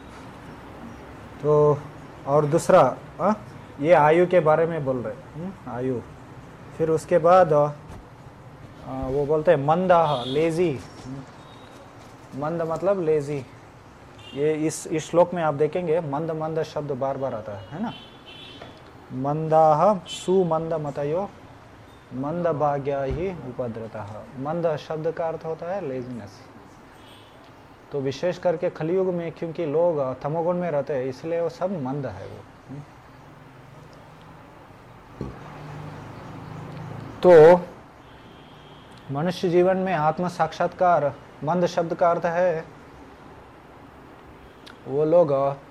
तो और दूसरा, आ, ये आयु के बारे में बोल रहे, आयु। फिर उसके बाद आ, वो बोलते हैं मंदा, लेजी। मंद मतलब लेजी। ये इस इस श्लोक में आप देखेंगे मंद मंद शब्द बार बार आता है, है ना। मंदाह सुमंद मतयो मंद भाग्या ही उपद्रतः। मंद शब्द का अर्थ होता है लेजीनेस। तो विशेष करके कलियुग में क्योंकि लोग तमोगुण में रहते हैं, इसलिए वो सब मंद है वो। तो मनुष्य जीवन में आत्म साक्षात्कार, मंद शब्द का अर्थ है वो लोग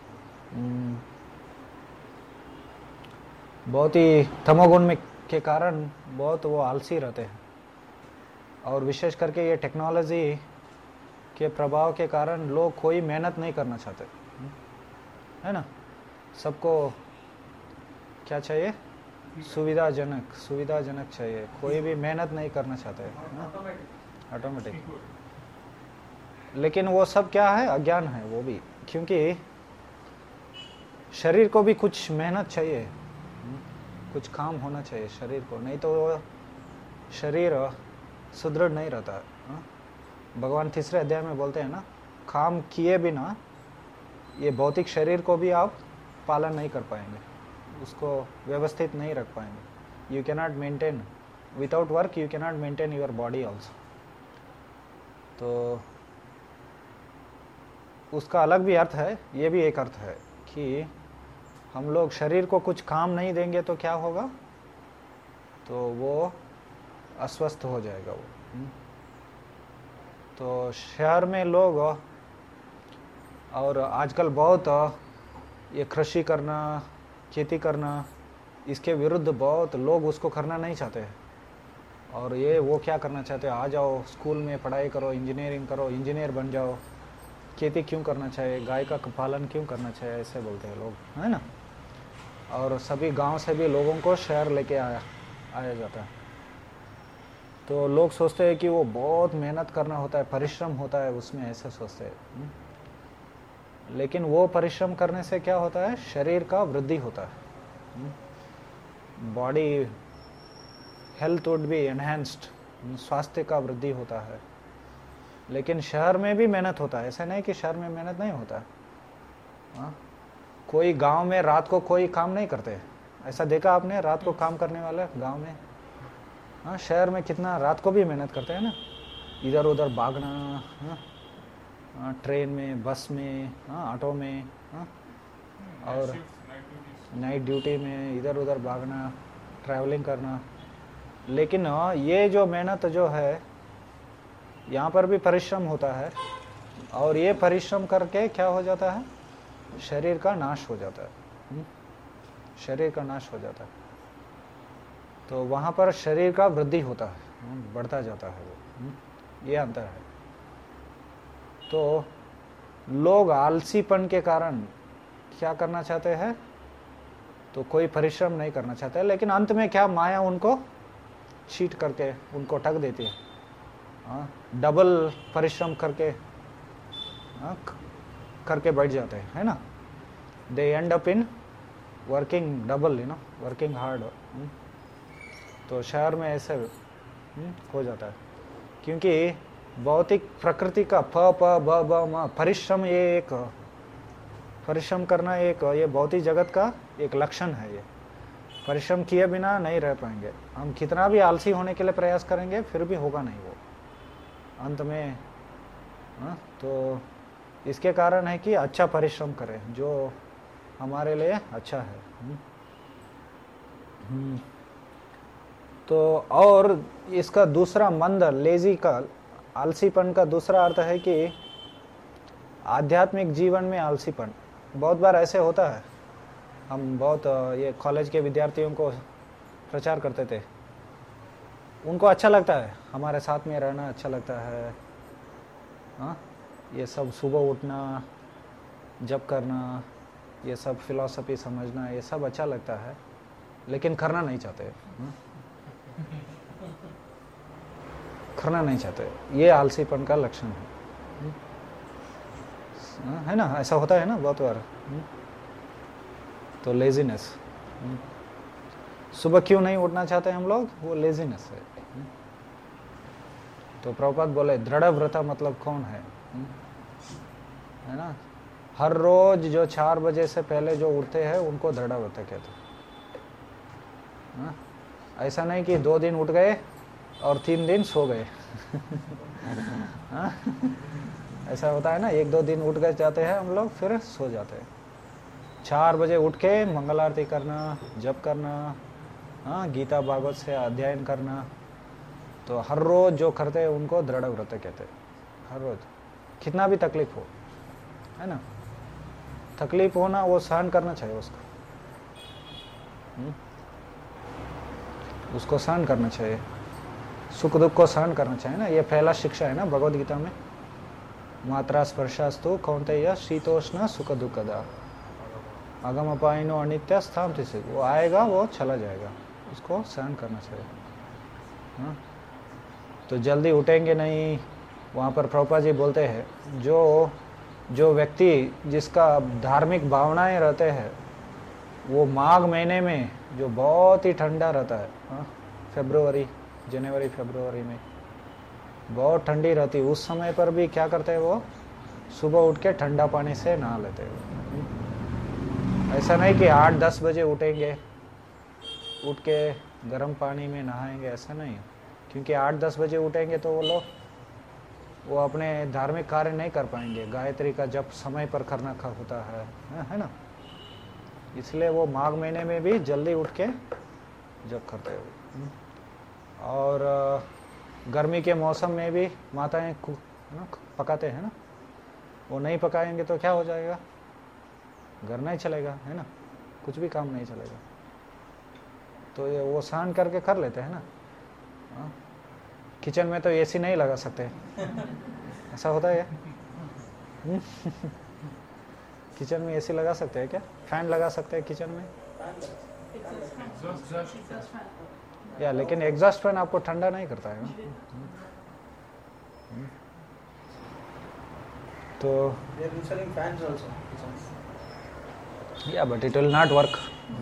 बहुत ही तमोगुण में के कारण बहुत वो आलसी रहते हैं, और विशेष करके ये टेक्नोलॉजी के प्रभाव के कारण लोग कोई मेहनत नहीं करना चाहते, है ना। सबको क्या चाहिए, सुविधाजनक, सुविधाजनक चाहिए, कोई भी मेहनत नहीं करना चाहते, ऑटोमेटिक। लेकिन वो सब क्या है, अज्ञान है वो भी, क्योंकि शरीर को भी कुछ मेहनत चाहिए, कुछ काम होना चाहिए शरीर को, नहीं तो शरीर सुदृढ़ नहीं रहता है। भगवान तीसरे अध्याय में बोलते हैं ना, काम किए बिना ये भौतिक शरीर को भी आप पालन नहीं कर पाएंगे, उसको व्यवस्थित नहीं रख पाएंगे। You can not maintain without work, you can not maintain your body also. तो उसका अलग भी अर्थ है, ये भी एक अर्थ है कि हम लोग शरीर को कुछ काम नहीं देंगे तो क्या होगा, तो वो अस्वस्थ हो जाएगा वो। तो शहर में लोग, और आजकल बहुत ये कृषि करना, खेती करना, इसके विरुद्ध बहुत लोग उसको करना नहीं चाहते हैं। और ये वो क्या करना चाहते हैं, आ जाओ स्कूल में पढ़ाई करो, इंजीनियरिंग करो, इंजीनियर बन जाओ, खेती क्यों करना चाहिए, गाय का पालन क्यों करना चाहिए, ऐसे बोलते हैं लोग, है ना। और सभी गांव से भी लोगों को शहर लेके आया आया जाता है। तो लोग सोचते हैं कि वो बहुत मेहनत करना होता है, परिश्रम होता है उसमें, ऐसे सोचते हैं। लेकिन वो परिश्रम करने से क्या होता है, शरीर का वृद्धि होता है, body health would be enhanced, स्वास्थ्य का वृद्धि होता है। लेकिन शहर में भी मेहनत होता है, ऐसा नहीं कि शहर में मेहनत नहीं होता है। हाँ, कोई गांव में रात को कोई काम नहीं करते, ऐसा देखा आपने रात को काम करने वाले गांव में? हाँ, शहर में कितना रात को भी मेहनत करते हैं ना, इधर उधर भागना, हाँ, हाँ, ट्रेन में, बस में, हाँ, ऑटो में, हाँ, और नाइट ड्यूटी में इधर उधर भागना, ट्रैवलिंग करना। लेकिन ये जो मेहनत जो है, यहाँ पर भी परिश्रम होता है, और ये परिश्रम करके क्या हो जाता है, शरीर का नाश हो जाता है, शरीर का नाश हो जाता है। तो वहाँ पर शरीर का वृद्धि होता है, बढ़ता जाता है वो, ये अंतर है। तो लोग आलसीपन के कारण क्या करना चाहते हैं, तो कोई परिश्रम नहीं करना चाहते, लेकिन अंत में क्या, माया उनको चीट करके उनको ठग देती है। हाँ, डबल परिश्रम करके, हाँ, करके बैठ जाते हैं, है ना। They end up in working double, you know, working hard. तो शहर में ऐसे हो जाता है, क्योंकि भौतिक प्रकृति का प प ब ब म परिश्रम, ये एक परिश्रम करना एक ये भौतिक जगत का एक लक्षण है। ये परिश्रम किए बिना नहीं रह पाएंगे हम, कितना भी आलसी होने के लिए प्रयास करेंगे फिर भी होगा नहीं वो अंत में। हाँ, तो इसके कारण है कि अच्छा परिश्रम करें जो हमारे लिए अच्छा है। हम्म तो और इसका दूसरा मंद, लेजी का, आलसीपन का दूसरा अर्थ है कि आध्यात्मिक जीवन में आलसीपन। बहुत बार ऐसे होता है, हम बहुत ये कॉलेज के विद्यार्थियों को प्रचार करते थे, उनको अच्छा लगता है हमारे साथ में रहना, अच्छा लगता है। हाँ, ये सब सुबह उठना, जप करना, ये सब फिलॉसफी समझना, ये सब अच्छा लगता है, लेकिन करना नहीं चाहते। हाँ? करना नहीं चाहते, ये आलसीपन का लक्षण है। हाँ, है ना, ऐसा होता है ना बहुत बार। तो लेजीनेस, सुबह क्यों नहीं उठना चाहते हम लोग, वो लेजीनेस है। तो प्रभुपाद बोले दृढ़ व्रता मतलब कौन है, है ना। हर रोज जो चार बजे से पहले जो उठते हैं उनको दृढ़ व्रता कहते हैं। ऐसा नहीं कि दो दिन उठ गए और तीन दिन सो गए। ऐसा होता है ना, एक दो दिन उठ गए जाते हैं हम लोग, फिर सो जाते हैं। चार बजे उठ के मंगल आरती करना, जप करना, हाँ, गीता भागवत से अध्ययन करना, तो हर रोज जो करते हैं उनको दृढ़ व्रत कहते हैं। हर रोज कितना भी तकलीफ हो, है ना, तकलीफ होना वो सहन करना चाहिए उसको, हुँ? उसको सहन करना चाहिए, सुख दुख को सहन करना चाहिए ना। ये पहला शिक्षा है ना भगवद गीता में, मात्रा स्पर्शास्तु कौन्तेय शीतोष्ण सुख दुखदा अगम अपायनो अनित्य स्थाम से, वो आएगा वो चला जाएगा, उसको सहन करना चाहिए। हाँ, तो जल्दी उठेंगे नहीं। वहाँ पर प्रभुपाद जी बोलते हैं जो जो व्यक्ति जिसका धार्मिक भावनाएं रहते हैं, वो माघ महीने में जो बहुत ही ठंडा रहता है, हाँ, फरवरी जनवरी फरवरी में बहुत ठंडी रहती है, उस समय पर भी क्या करते हैं, वो सुबह उठ के ठंडा पानी से नहा लेते हैं। ऐसा नहीं कि आठ दस बजे उठेंगे, उठ के गर्म पानी में नहाएंगे, ऐसा नहीं। क्योंकि आठ दस बजे उठेंगे तो वो लोग वो अपने धार्मिक कार्य नहीं कर पाएंगे, गायत्री का जप समय पर करना का होता है, है ना। इसलिए वो माघ महीने में भी जल्दी उठ के जप करते हैं। और गर्मी के मौसम में भी माताएं पकाते हैं ना, वो नहीं पकाएंगे तो क्या हो जाएगा, घर नहीं चलेगा, है ना, कुछ भी काम नहीं चलेगा। तो ये वो सहन करके कर लेते हैं ना। हाँ? किचन में तो एसी नहीं लगा सकते, ऐसा होता है क्या? किचन में एसी लगा सकते हैं क्या? फैन लगा सकते हैं किचन में या, लेकिन एग्जॉस्ट फैन आपको ठंडा नहीं करता है ना? तो They are installing fans also. yeah, but it will not work.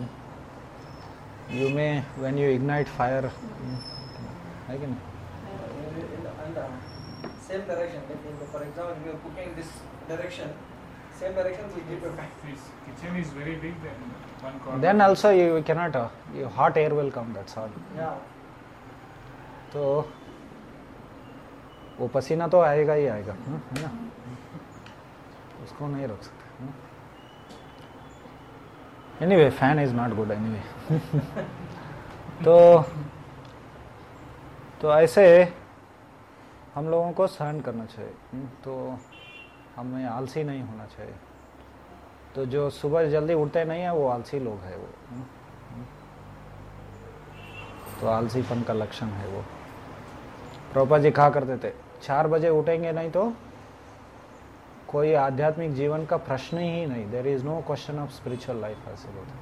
You may, when you ignite fire, है कि नहीं? In the, in the same direction. Like in the, for example, we are cooking this direction. Same direction we keep a fan. This kitchen is very big, then one corner. Then also you cannot, uh, you, hot air will come, that's all. Yeah. तो वो पसीना तो आएगा ही आएगा, हाँ, है ना, उसको नहीं रोक सकते। Anyway fan is not good anyway. तो तो ऐसे हम लोगों को सहन करना चाहिए, तो हमें आलसी नहीं होना चाहिए। तो जो सुबह जल्दी उठते नहीं है वो आलसी लोग हैं वो, तो आलसीपन का लक्षण है वो। प्रभुपाद जी कहा करते थे चार बजे उठेंगे नहीं तो कोई आध्यात्मिक जीवन का प्रश्न ही नहीं, there is no question of spiritual life, ऐसे बोलते।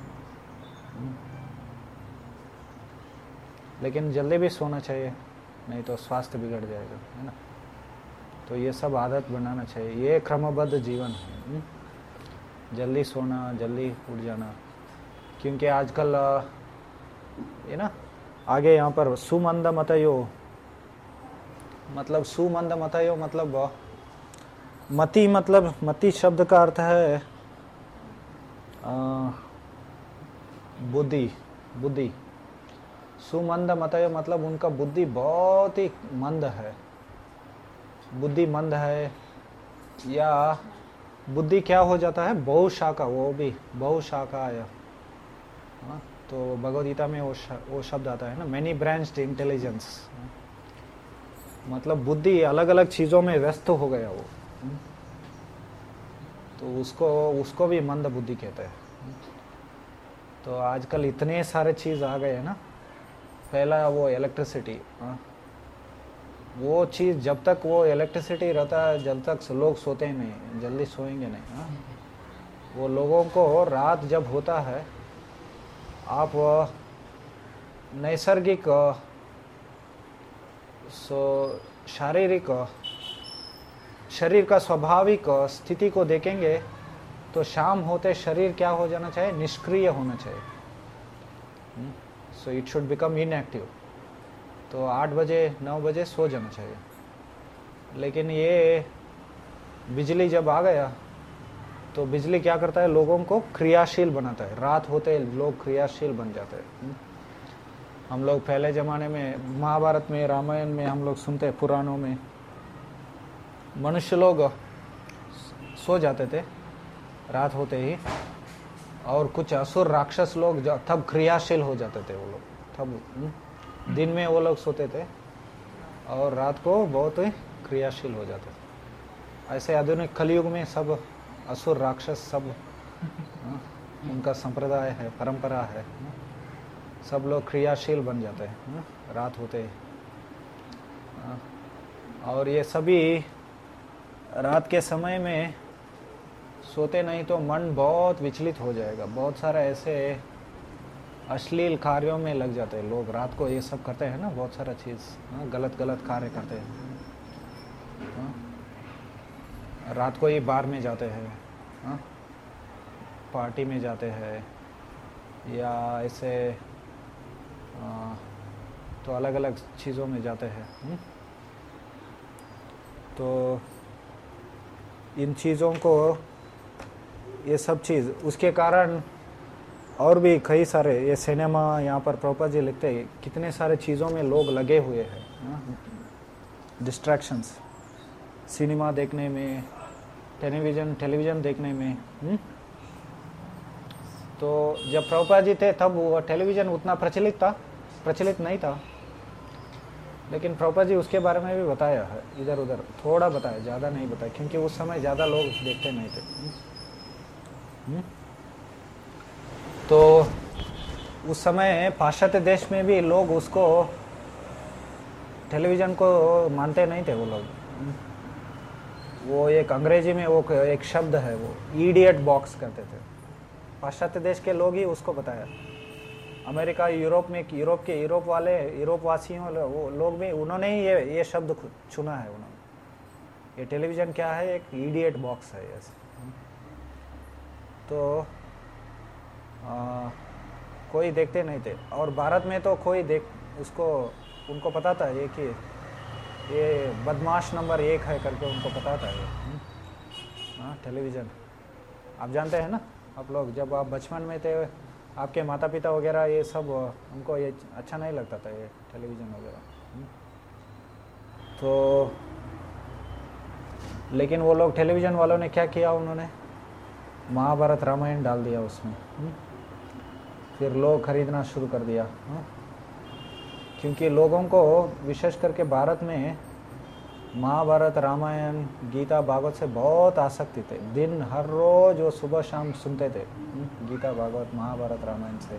लेकिन जल्दी भी सोना चाहिए, नहीं तो स्वास्थ्य बिगड़ जाएगा, है ना। तो ये सब आदत बनाना चाहिए, ये क्रमबद्ध जीवन है। जल्दी सोना, जल्दी उठ जाना, क्योंकि आजकल ये ना आगे यहाँ पर सुमंद मतयो, मतलब सुमंद मतयो मतलब मति, मतलब मति शब्द का अर्थ है बुद्धि, बुद्धि। सुमंद मतयो मतलब उनका बुद्धि बहुत ही मंद है, बुद्धि मंद है, या बुद्धि क्या हो जाता है बहुशाखा, वो भी बहुशाखा आया। हाँ, तो भगवद गीता में वो वो शब्द आता है ना, मैनी ब्रांच्ड इंटेलिजेंस, मतलब बुद्धि अलग अलग चीज़ों में व्यस्त हो गया वो, तो उसको उसको भी मंद बुद्धि कहते हैं। तो आजकल इतने सारे चीज़ आ गए हैं ना, पहला वो इलेक्ट्रिसिटी, वो चीज़ जब तक वो इलेक्ट्रिसिटी रहता है जब तक लोग सोते ही नहीं, जल्दी सोएंगे नहीं। हाँ, वो लोगों को रात जब होता है, आप नैसर्गिक सो शारीरिक शरीर का स्वाभाविक स्थिति को देखेंगे तो शाम होते शरीर क्या हो जाना चाहिए, निष्क्रिय होना चाहिए। So it should become inactive. तो आठ बजे नौ बजे सो जाना चाहिए। लेकिन ये बिजली जब आ गया तो बिजली क्या करता है, लोगों को क्रियाशील बनाता है। रात होते लोग क्रियाशील बन जाते हैं। हम लोग पहले ज़माने में महाभारत में, रामायण में हम लोग सुनते हैं, पुराणों में मनुष्य लोग सो जाते थे रात होते ही, और कुछ असुर राक्षस लोग तब क्रियाशील हो जाते थे। वो लोग तब दिन में वो लोग सोते थे और रात को बहुत ही क्रियाशील हो जाते थे। ऐसे आधुनिक कलयुग में सब असुर राक्षस सब उनका संप्रदाय है, परंपरा है, सब लोग क्रियाशील बन जाते हैं रात होते ही। और ये सभी रात के समय में सोते नहीं तो मन बहुत विचलित हो जाएगा। बहुत सारे ऐसे अश्लील कार्यों में लग जाते हैं लोग, रात को ये सब करते हैं ना, बहुत सारा चीज़ गलत गलत कार्य करते हैं। रात को ही बार में जाते हैं, हाँ, पार्टी में जाते हैं, या ऐसे आ, तो अलग अलग चीज़ों में जाते हैं। हुँ? तो इन चीज़ों को, ये सब चीज़ उसके कारण और भी कई सारे, ये सिनेमा, यहाँ पर प्रभुपाद जी लिखते हैं कितने सारे चीज़ों में लोग लगे हुए हैं। डिस्ट्रैक्शंस, सिनेमा देखने में, टेलीविज़न टेलीविज़न देखने में। हुँ? तो जब प्रभुपाद जी थे तब वो टेलीविज़न उतना प्रचलित था प्रचलित नहीं था, लेकिन प्रभुपाद जी उसके बारे में भी बताया है, इधर उधर थोड़ा बताया, ज़्यादा नहीं बताया, क्योंकि उस समय ज़्यादा लोग देखते नहीं थे। हम्म? तो उस समय पाश्चात्य देश में भी लोग उसको टेलीविज़न को मानते नहीं थे वो लोग। हम्म? वो एक अंग्रेजी में वो एक शब्द है, वो इडियट बॉक्स कहते थे। पाश्चात्य देश के लोग ही उसको बताया। अमेरिका, यूरोप में, यूरोप के यूरोप वाले यूरोप वासियों वो लोग भी, उन्होंने ही ये ये शब्द चुना है। उन्होंने ये टेलीविज़न क्या है, एक इडियट बॉक्स है ऐसे। तो आ, कोई देखते नहीं थे। और भारत में तो कोई देख उसको उनको पता था ये कि ये बदमाश नंबर एक है करके उनको पता था ये। हाँ, टेलीविज़न आप जानते हैं ना, आप लोग जब आप बचपन में थे, आपके माता पिता वगैरह ये सब उनको ये अच्छा नहीं लगता था ये टेलीविज़न वगैरह। तो लेकिन वो लोग टेलीविज़न वालों ने क्या किया, उन्होंने महाभारत रामायण डाल दिया उसमें। फिर लोग खरीदना शुरू कर दिया। क्योंकि लोगों को विशेष करके भारत में महाभारत रामायण गीता भागवत से बहुत आसक्ति थे। दिन हर रोज वो सुबह शाम सुनते थे गीता भागवत महाभारत रामायण से।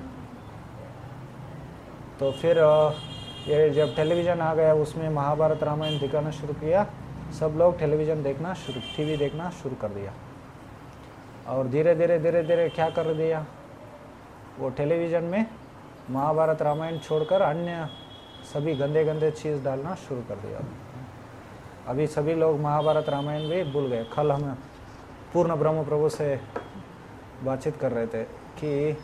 तो फिर ये जब टेलीविज़न आ गया, उसमें महाभारत रामायण दिखाना शुरू किया, सब लोग टेलीविज़न देखना शुरू टीवी देखना शुरू कर दिया। और धीरे धीरे धीरे धीरे क्या कर दिया, वो टेलीविज़न में महाभारत रामायण छोड़कर अन्य सभी गंदे गंदे चीज़ डालना शुरू कर दिया। अभी सभी लोग महाभारत रामायण भी भूल गए। कल हम पूर्ण ब्रह्म प्रभु से बातचीत कर रहे थे कि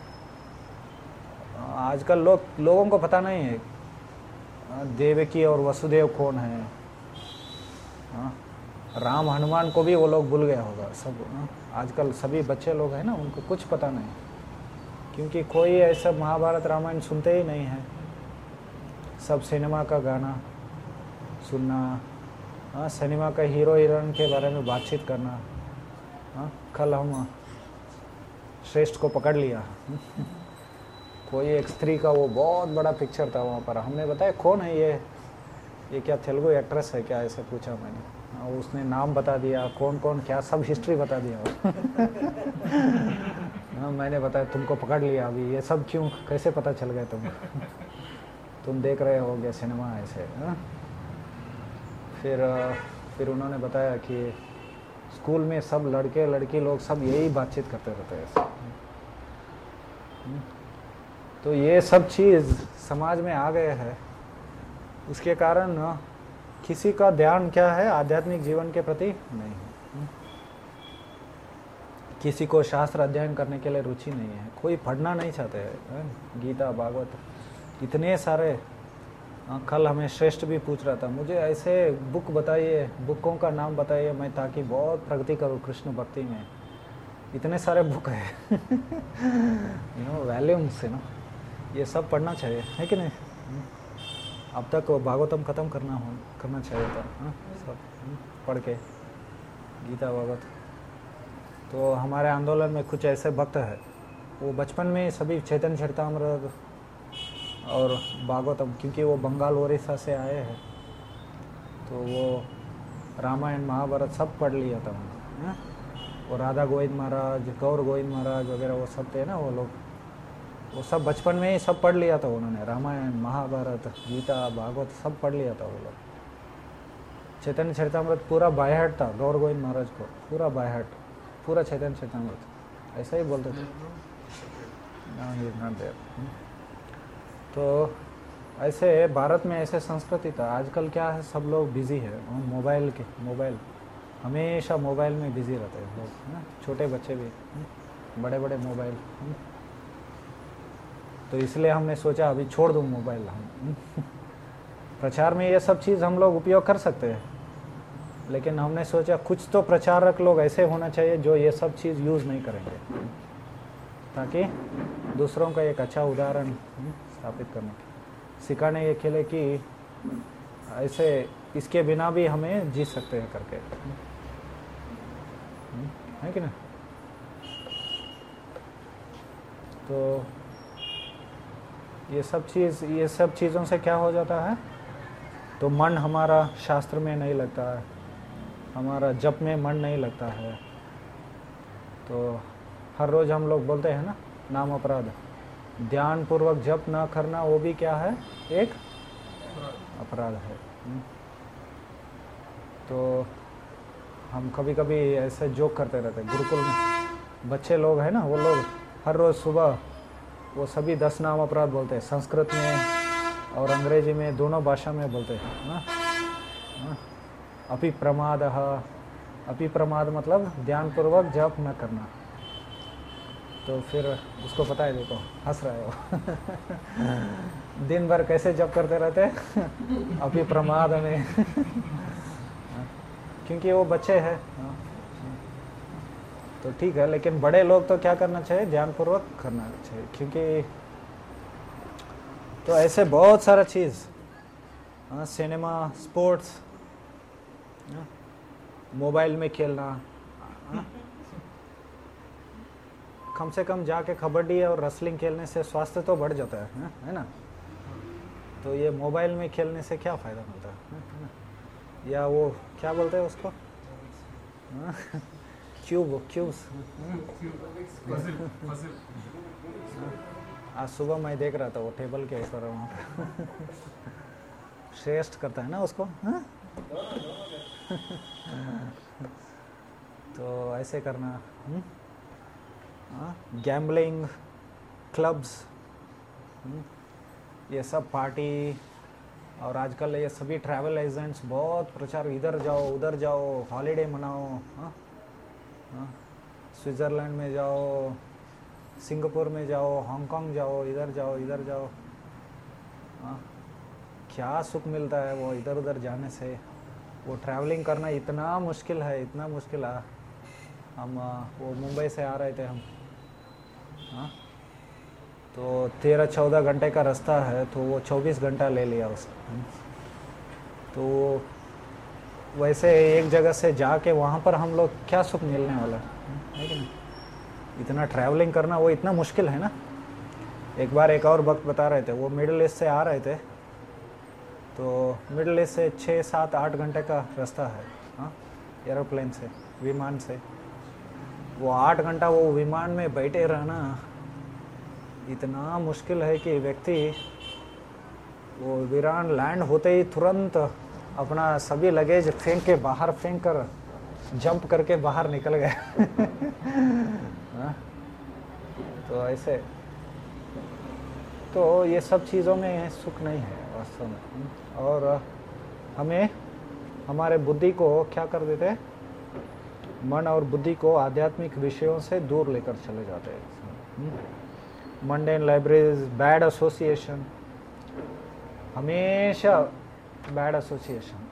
आजकल लोग लोगों को पता नहीं है देवकी और वसुदेव कौन है। हाँ, राम हनुमान को भी वो लोग भूल गया होगा सब। हाँ, आजकल सभी बच्चे लोग हैं ना, उनको कुछ पता नहीं, क्योंकि कोई ऐसा महाभारत रामायण सुनते ही नहीं है। सब सिनेमा का गाना सुनना, हाँ, सिनेमा का हीरो हीरोइन के बारे में बातचीत करना। हाँ, कल हम श्रेष्ठ को पकड़ लिया कोई एक स्त्री का वो बहुत बड़ा पिक्चर था वहाँ पर। हमने बताया कौन है ये ये क्या तेलुगु एक्ट्रेस है क्या, ऐसे पूछा मैंने। हाँ, उसने नाम बता दिया, कौन कौन क्या सब हिस्ट्री बता दिया हाँ, मैंने बताया तुमको पकड़ लिया अभी, ये सब क्यों, कैसे पता चल गया तुम तुम देख रहे होगे सिनेमा ऐसे। हाँ? फिर फिर उन्होंने बताया कि स्कूल में सब लड़के लड़की लोग सब यही बातचीत करते रहते हैं ऐसे। तो ये सब चीज़ समाज में आ गए हैं, उसके कारण किसी का ध्यान क्या है आध्यात्मिक जीवन के प्रति नहीं है। किसी को शास्त्र अध्ययन करने के लिए रुचि नहीं है, कोई पढ़ना नहीं चाहते हैं गीता भागवत इतने सारे। कल हमें श्रेष्ठ भी पूछ रहा था, मुझे ऐसे बुक बताइए, बुकों का नाम बताइए मैं ताकि बहुत प्रगति करूँ कृष्ण भक्ति में। इतने सारे बुक है यू नो वैल्यूम्स है ना, ये सब पढ़ना चाहिए है कि नहीं। अब तक भागवतम ख़त्म करना हो करना चाहिए था। हाँ, सब पढ़ के गीता भागवत। तो हमारे आंदोलन में कुछ ऐसे भक्त हैं, वो बचपन में सभी चैतन्य चरितामृत और भागवतम, क्योंकि वो बंगाल ओडिशा से आए हैं, तो वो रामायण महाभारत सब पढ़ लिया था उन्होंने। वो राधा गोविंद महाराज, गौर गोविंद महाराज वगैरह वो सब थे ना, वो लोग वो सब बचपन में ही सब पढ़ लिया था उन्होंने। रामायण महाभारत गीता भागवत सब पढ़ लिया था वो लोग। चैतन्य चरितामृत पूरा बाय हार्ट था गौर गोविंद महाराज को, पूरा बाय हार्ट, पूरा चैतन्य चरितामृत ऐसा ही बोलते थे। ना ही नॉट देयर। तो ऐसे भारत में ऐसे संस्कृति था। आजकल क्या है, सब लोग बिजी है मोबाइल के, मोबाइल हमेशा मोबाइल में बिजी रहते हैं लोग, है ना, छोटे बच्चे भी, बड़े बड़े मोबाइल। तो इसलिए हमने सोचा अभी छोड़ दूँ मोबाइल। हम प्रचार में ये सब चीज़ हम लोग उपयोग कर सकते हैं, लेकिन हमने सोचा कुछ तो प्रचारक लोग ऐसे होना चाहिए जो ये सब चीज़ यूज़ नहीं करेंगे, ताकि दूसरों का एक अच्छा उदाहरण स्थापित करने के सिखाने के लिए कि ऐसे इसके बिना भी हमें जी सकते हैं करके, है कि ना। तो ये सब चीज़ ये सब चीज़ों से क्या हो जाता है, तो मन हमारा शास्त्र में नहीं लगता है, हमारा जप में मन नहीं लगता है, तो हर रोज हम लोग बोलते हैं ना नाम अपराध, ध्यान पूर्वक जप न करना वो भी क्या है, एक अपराध है। हम्म। तो हम कभी कभी ऐसे जोक करते रहते हैं, गुरुकुल में बच्चे लोग हैं ना, वो लोग हर रोज सुबह वो सभी दस नाम अपराध बोलते हैं, संस्कृत में और अंग्रेजी में दोनों भाषा में बोलते हैं ना। हाँ। अपि प्रमाद, अपि प्रमाद मतलब ध्यान पूर्वक जप न करना। तो फिर उसको पता है, देखो हंस रहे हो दिन भर कैसे जप करते रहते हैं अपि प्रमाद में क्योंकि वो बच्चे हैं। तो ठीक है, लेकिन बड़े लोग तो क्या करना चाहिए, ध्यान पूर्वक करना चाहिए। क्योंकि तो ऐसे बहुत सारा चीज़, हाँ, सिनेमा, स्पोर्ट्स, मोबाइल में खेलना, हाँ, कम से कम जाके कबड्डी और रेसलिंग खेलने से स्वास्थ्य तो बढ़ जाता है, है, है ना। तो ये मोबाइल में खेलने से क्या फ़ायदा मिलता है, है ना? या वो क्या बोलते हैं उसको, हाँ? Cube cubes. Puzzle, puzzle. आज सुबह मैं देख रहा था वो टेबल के ऊपर वहाँ श्रेष्ठ करता है ना उसको, हाँ? तो ऐसे करना, गैम्बलिंग, क्लब्स, ये सब पार्टी, और आजकल ये सभी ट्रैवल एजेंट्स बहुत प्रचार, इधर जाओ उधर जाओ, हॉलीडे मनाओ, हाँ हाँ, स्विट्ज़रलैंड में जाओ, सिंगापुर में जाओ, हांगकांग जाओ, इधर जाओ इधर जाओ, हाँ, क्या सुख मिलता है वो इधर उधर जाने से। वो ट्रैवलिंग करना इतना मुश्किल है, इतना मुश्किल है। हम वो मुंबई से आ रहे थे हम, हाँ, तो तेरह चौदह घंटे का रास्ता है, तो वो चौबीस घंटा ले लिया उसने। तो वैसे एक जगह से जाके वहाँ पर हम लोग क्या सुख मिलने वाला है कि नहीं। इतना ट्रैवलिंग करना वो इतना मुश्किल है ना। एक बार एक और वक्त बता रहे थे, वो मिडिल ईस्ट से आ रहे थे, तो मिडिल ईस्ट से छः सात आठ घंटे का रास्ता है, हाँ, एरोप्लेन से, विमान से। वो आठ घंटा वो विमान में बैठे रहना इतना मुश्किल है कि व्यक्ति वो विमान लैंड होते ही तुरंत अपना सभी लगेज फेंक के बाहर फेंक कर जंप करके बाहर निकल गए हाँ? तो ऐसे, तो ये सब चीज़ों में सुख नहीं है वास्तव में। और हमें हमारे बुद्धि को क्या कर देते हैं, मन और बुद्धि को आध्यात्मिक विषयों से दूर लेकर चले जाते हैं। मंडेन लाइब्रेरीज, बैड एसोसिएशन, हमेशा बैड एसोसिएशन।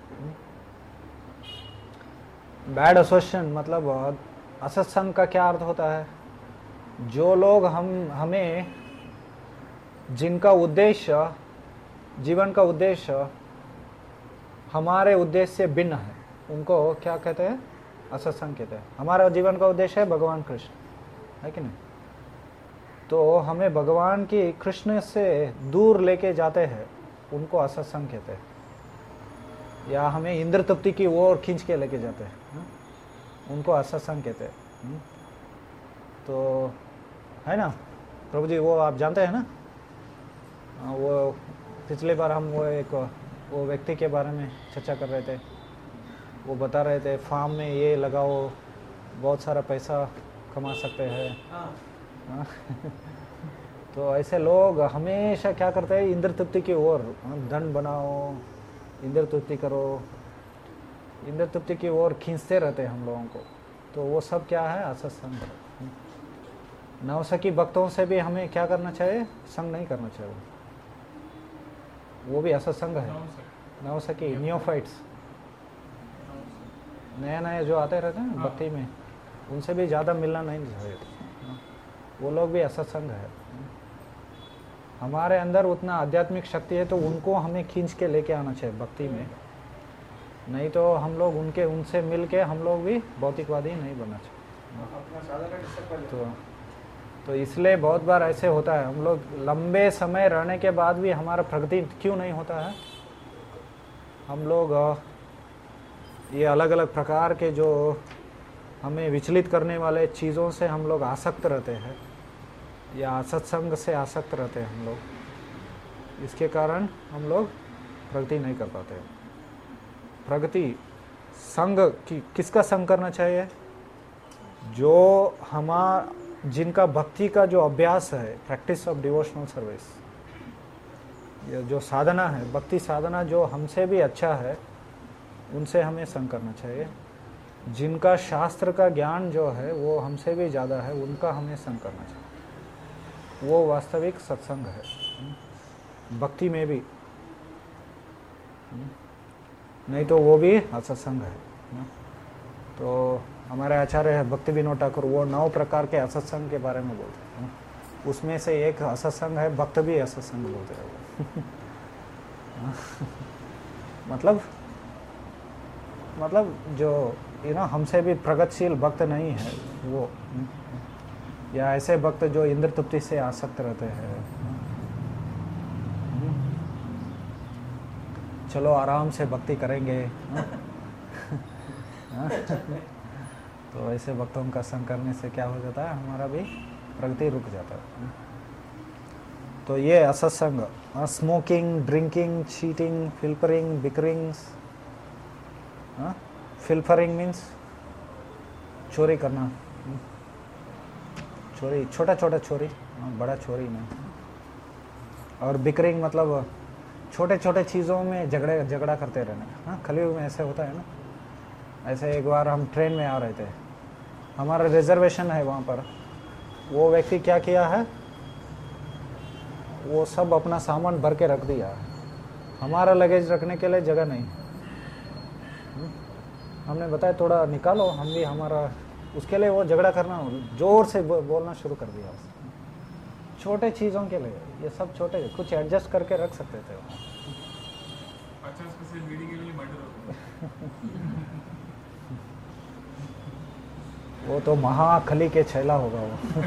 बैड एसोसिएशन मतलब असत्संग का क्या अर्थ होता है, जो लोग हम हमें जिनका उद्देश्य, जीवन का उद्देश्य हमारे उद्देश्य से भिन्न है, उनको क्या कहते हैं, असत्संग कहते हैं। हमारा जीवन का उद्देश्य है भगवान कृष्ण, है कि नहीं। तो हमें भगवान की कृष्ण से दूर लेके जाते हैं, उनको असत्संग कहते हैं। या हमें इंद्र तृप्ति की ओर खींच के लेके जाते हैं, उनको असत्संग कहते हैं। तो है ना प्रभु जी, वो आप जानते हैं ना, वो पिछले बार हम वो एक वो व्यक्ति के बारे में चर्चा कर रहे थे। वो बता रहे थे फार्म में ये लगाओ, बहुत सारा पैसा कमा सकते हैं। हाँ। तो ऐसे लोग हमेशा क्या करते हैं, इंद्र तृप्ति की ओर, धन बनाओ, इंद्र तृप्ति करो, इंद्र तृप्ति की ओर खींचते रहते हैं हम लोगों को। तो वो सब क्या है, असत्संग। नवसखी भक्तों से भी हमें क्या करना चाहिए, संग नहीं करना चाहिए, वो भी असत्संग है। नवसखी, न्योफाइट्स, नया नया जो आते रहते हैं भक्ति में, उनसे भी ज़्यादा मिलना नहीं चाहिए, वो लोग भी असत्संग है। हमारे अंदर उतना आध्यात्मिक शक्ति है तो उनको हमें खींच के लेके आना चाहिए भक्ति में, नहीं तो हम लोग उनके उनसे मिल के हम लोग भी भौतिकवादी नहीं बनना चाहिए। तो तो इसलिए बहुत बार ऐसे होता है, हम लोग लंबे समय रहने के बाद भी हमारा प्रगति क्यों नहीं होता है। हम लोग ये अलग अलग प्रकार के जो हमें विचलित करने वाले चीज़ों से हम लोग आसक्त रहते हैं या सत्संग से आसक्त रहते हैं हम लोग, इसके कारण हम लोग प्रगति नहीं कर पाते। प्रगति संग की किसका संग करना चाहिए? जो हमारा जिनका भक्ति का जो अभ्यास है, प्रैक्टिस ऑफ डिवोशनल सर्विस, ये जो साधना है, भक्ति साधना जो हमसे भी अच्छा है, उनसे हमें संग करना चाहिए। जिनका शास्त्र का ज्ञान जो है वो हमसे भी ज़्यादा है, उनका हमें संग करना चाहिए। वो वास्तविक सत्संग है भक्ति में भी, नहीं तो वो भी असत्संग है। तो हमारे आचार्य है भक्ति विनोद ठाकुर, वो नौ प्रकार के असत्संग के बारे में बोलते हैं। उसमें से एक असत्संग है, भक्त भी असत्संग बोलते हैं। मतलब मतलब जो यू नो हमसे भी प्रगतिशील भक्त नहीं है वो, या ऐसे भक्त जो इंद्र तृप्ति से आसक्त रहते हैं, चलो आराम से भक्ति करेंगे, तो ऐसे भक्तों का संग करने से क्या हो जाता है, हमारा भी प्रगति रुक जाता है। तो ये असत्संग, smoking, drinking, cheating, pilfering, bickering. Pilfering means चोरी करना, चोरी, छोटा छोटा चोरी, बड़ा चोरी नहीं। और बिकरिंग मतलब छोटे छोटे चीज़ों में झगड़े झगड़ा करते रहना। हाँ, कलयुग में ऐसे होता है ना। ऐसे एक बार हम ट्रेन में आ रहे थे, हमारा रिजर्वेशन है वहाँ पर, वो व्यक्ति क्या किया है, वो सब अपना सामान भर के रख दिया, हमारा लगेज रखने के लिए जगह नहीं। हमने बताया थोड़ा निकालो, हम भी हमारा, उसके लिए वो झगड़ा करना, जोर से बोलना शुरू कर दिया। छोटे चीज़ों के लिए, ये सब छोटे, कुछ एडजस्ट करके रख सकते थे। अच्छा, स्पेशल बीड़ी के लिए मर्डर होता है। वो तो महाखली के छैला होगा वो।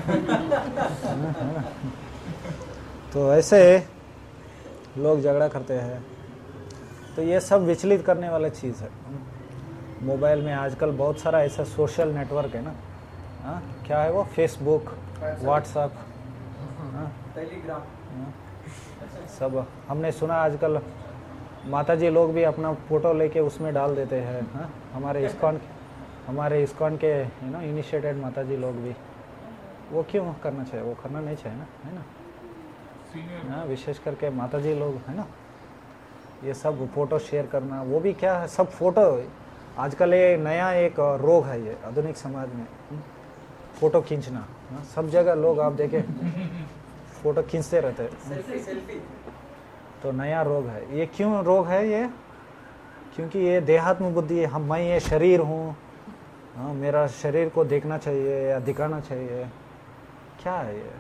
तो ऐसे लोग झगड़ा करते हैं। तो ये सब विचलित करने वाली चीज़ है। मोबाइल में आजकल बहुत सारा ऐसा सोशल नेटवर्क है ना। हाँ, क्या है वो, फेसबुक, व्हाट्सएप, टेलीग्राम, सब हमने सुना आजकल माताजी लोग भी अपना फोटो लेके उसमें डाल देते हैं। हाँ, हमारे इस्कॉन हमारे इस्कॉन के यू नो इनिशिएटेड माताजी लोग भी, वो क्यों करना चाहिए, वो करना नहीं चाहिए ना, है ना। हाँ, विशेष करके माताजी लोग है ना, ये सब फोटो शेयर करना, वो भी क्या है, सब फोटो। आजकल ये नया एक रोग है ये आधुनिक समाज में, फोटो खींचना। हाँ, सब जगह लोग आप देखें फोटो खींचते रहते हैं। सेल्फी सेल्फी तो नया रोग है ये। क्यों रोग है ये? क्योंकि ये देहात्म बुद्धि है, हम, मैं ये शरीर हूँ, हाँ, मेरा शरीर को देखना चाहिए या दिखाना चाहिए, क्या है ये?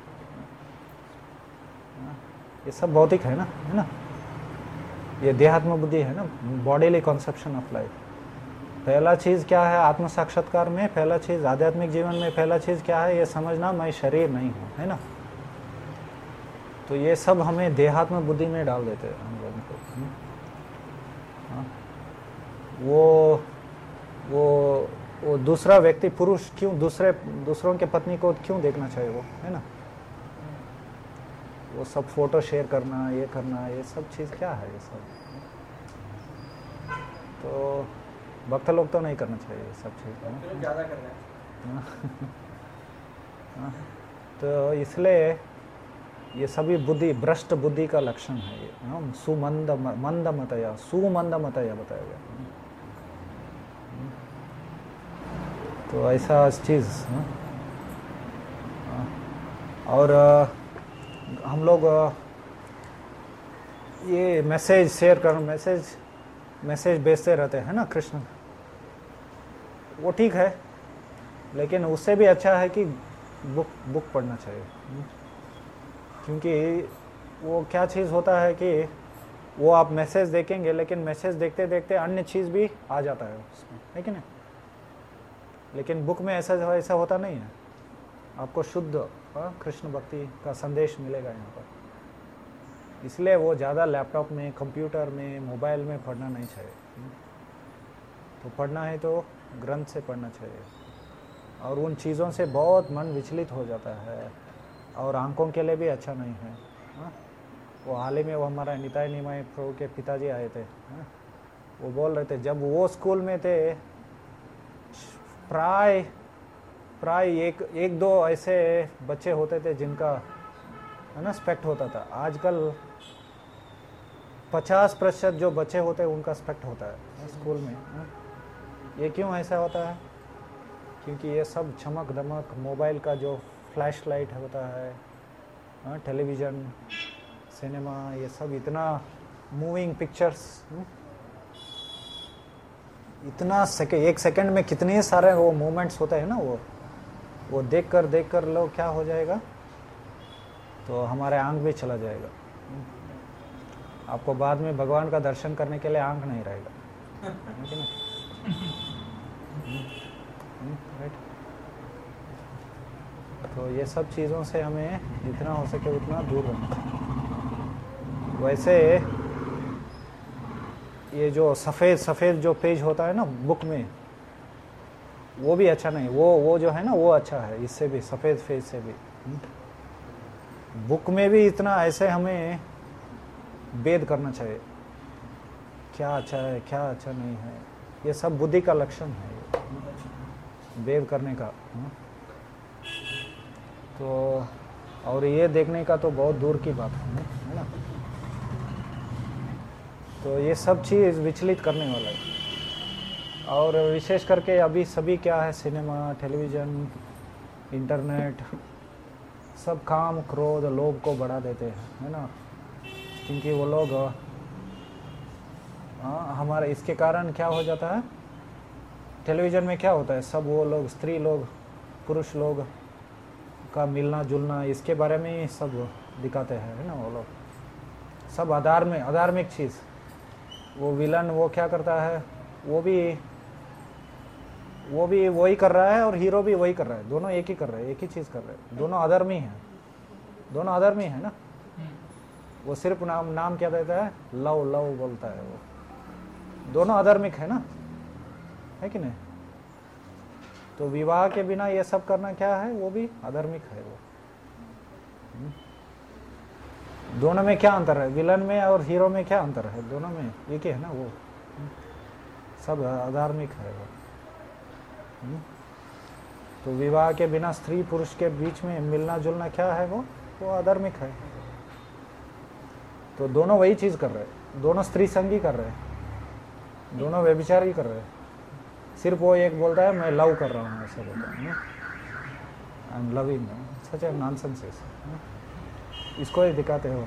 हाँ, ये सब भौतिक है ना, है ना। ये देहात्म बुद्धि है ना, बॉडीली कॉन्सेप्शन ऑफ लाइफ। पहला चीज़ क्या है आत्म साक्षात्कार में, पहला चीज़ आध्यात्मिक जीवन में, पहला चीज़ क्या है, ये समझना मैं शरीर नहीं हूँ, है ना। तो ये सब हमें देहात्म बुद्धि में डाल देते हैं हम लोगों को। हाँ, वो वो वो दूसरा व्यक्ति, पुरुष क्यों दूसरे दूसरों के पत्नी को क्यों देखना चाहिए, वो है ना। वो सब फोटो शेयर करना, ये करना, ये सब चीज़ क्या है ये सब। तो भक्त लोग तो नहीं करना चाहिए ये सब चीज़, ज़्यादा कर रहे हैं। हाँ, तो इसलिए ये सभी बुद्धि, भ्रष्ट बुद्धि का लक्षण है ये। हाँ, सुमंद मंद मतया, सुमंद मतया बताया गया। तो ऐसा चीज़। हाँ, और हम लोग ये मैसेज शेयर कर, मैसेज मैसेज भेजते रहते हैं ना कृष्ण, वो ठीक है, लेकिन उससे भी अच्छा है कि बुक बुक पढ़ना चाहिए। क्योंकि वो क्या चीज़ होता है कि वो आप मैसेज देखेंगे, लेकिन मैसेज देखते देखते अन्य चीज़ भी आ जाता है उसमें, है कि नहीं। लेकिन बुक में ऐसा ऐसा होता नहीं है, आपको शुद्ध हाँ, कृष्ण भक्ति का संदेश मिलेगा यहाँ पर। इसलिए वो ज़्यादा लैपटॉप में, कंप्यूटर में, मोबाइल में पढ़ना नहीं चाहिए। तो पढ़ना है तो ग्रंथ से पढ़ना चाहिए। और उन चीज़ों से बहुत मन विचलित हो जाता है और आंखों के लिए भी अच्छा नहीं है। हाँ? वो हाल ही में वो हमारा निताय निमाय प्रभु के पिताजी आए थे। हाँ? वो बोल रहे थे जब वो स्कूल में थे प्राय प्राय एक एक दो ऐसे बच्चे होते थे जिनका है ना स्पेक्ट होता था। आजकल पचास प्रतिशत जो बच्चे होते हैं उनका स्पेक्ट होता है स्कूल में। हाँ? ये क्यों ऐसा होता है? क्योंकि ये सब चमक दमक मोबाइल का जो फ्लैश लाइट होता है, हाँ, टेलीविज़न, सिनेमा, ये सब इतना मूविंग पिक्चर्स, इतना सेकेंड एक सेकंड में कितने सारे वो मोमेंट्स होते हैं ना, वो वो देख कर देख कर लोग क्या हो जाएगा, तो हमारे आंख भी चला जाएगा। आपको बाद में भगवान का दर्शन करने के लिए आंख नहीं रहेगा, है कि नहीं? राइट। तो ये सब चीज़ों से हमें जितना हो सके उतना दूर रहना चाहिए। वैसे ये जो सफ़ेद सफ़ेद जो पेज होता है ना बुक में, वो भी अच्छा नहीं। वो वो जो है ना वो अच्छा है, इससे भी सफ़ेद पेज से भी। बुक में भी इतना ऐसे हमें भेद करना चाहिए, क्या अच्छा है क्या अच्छा नहीं है। ये सब बुद्धि का लक्षण है, भेद करने का। तो और ये देखने का तो बहुत दूर की बात है, है ना। तो ये सब चीज़ विचलित करने वाला है। और विशेष करके अभी सभी क्या है, सिनेमा, टेलीविज़न, इंटरनेट, सब काम क्रोध लोभ को बढ़ा देते हैं, है ना। क्योंकि वो लोग हाँ हमारे इसके कारण क्या हो जाता है, टेलीविज़न में क्या होता है, सब वो लोग स्त्री लोग पुरुष लोग का मिलना जुलना, इसके बारे में ही सब दिखाते हैं, है ना। वो लोग सब अधार्मिक अधार्मिक चीज़। वो विलन वो क्या करता है, वो भी वो भी वही कर रहा है और हीरो भी वही कर रहा है, दोनों एक ही कर रहे हैं, एक ही चीज़ कर रहे हैं, दोनों अधर्मी हैं, दोनों अधर्मी है ना। वो सिर्फ नाम नाम क्या देता है, लव लव बोलता है, वो दोनों अधर्मिक है ना, है कि नहीं। तो विवाह के बिना ये सब करना क्या है, वो भी अधर्मिक है। वो दोनों में क्या अंतर है, विलन में और हीरो में क्या अंतर है, दोनों में एक ही है ना। वो सब अधार्मिक है वो। तो विवाह के बिना स्त्री पुरुष के बीच में मिलना जुलना क्या है, वो वो अधार्मिक है। तो दोनों वही चीज़ कर रहे हैं, दोनों स्त्री संगी कर रहे हैं, दोनों व्यभिचार ही कर रहे हैं। सिर्फ वो एक बोलता है मैं लव कर रहा हूँ, ऐसा बोलता है, आई एम लविंग, सच है नॉनसेंस। इसको ही दिखाते हो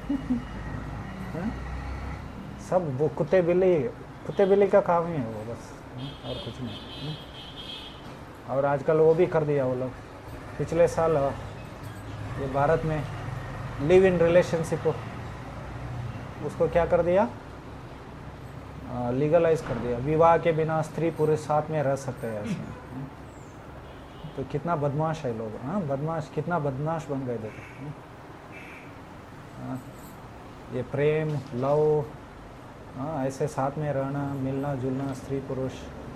सब वो कुत्ते बिल्ली कुत्ते बिल्ली का काम ही है वो, बस और कुछ नहीं। और आजकल वो भी कर दिया वो लोग। पिछले साल ये भारत में लिव इन रिलेशनशिप उसको क्या कर दिया, लीगलाइज कर दिया। विवाह के बिना स्त्री पुरुष साथ में रह सकते हैं ऐसे। तो कितना बदमाश है लोग, हाँ बदमाश, कितना बदमाश बन गए देखो। हाँ, ये प्रेम लव, हाँ ऐसे साथ में रहना मिलना जुलना स्त्री पुरुष,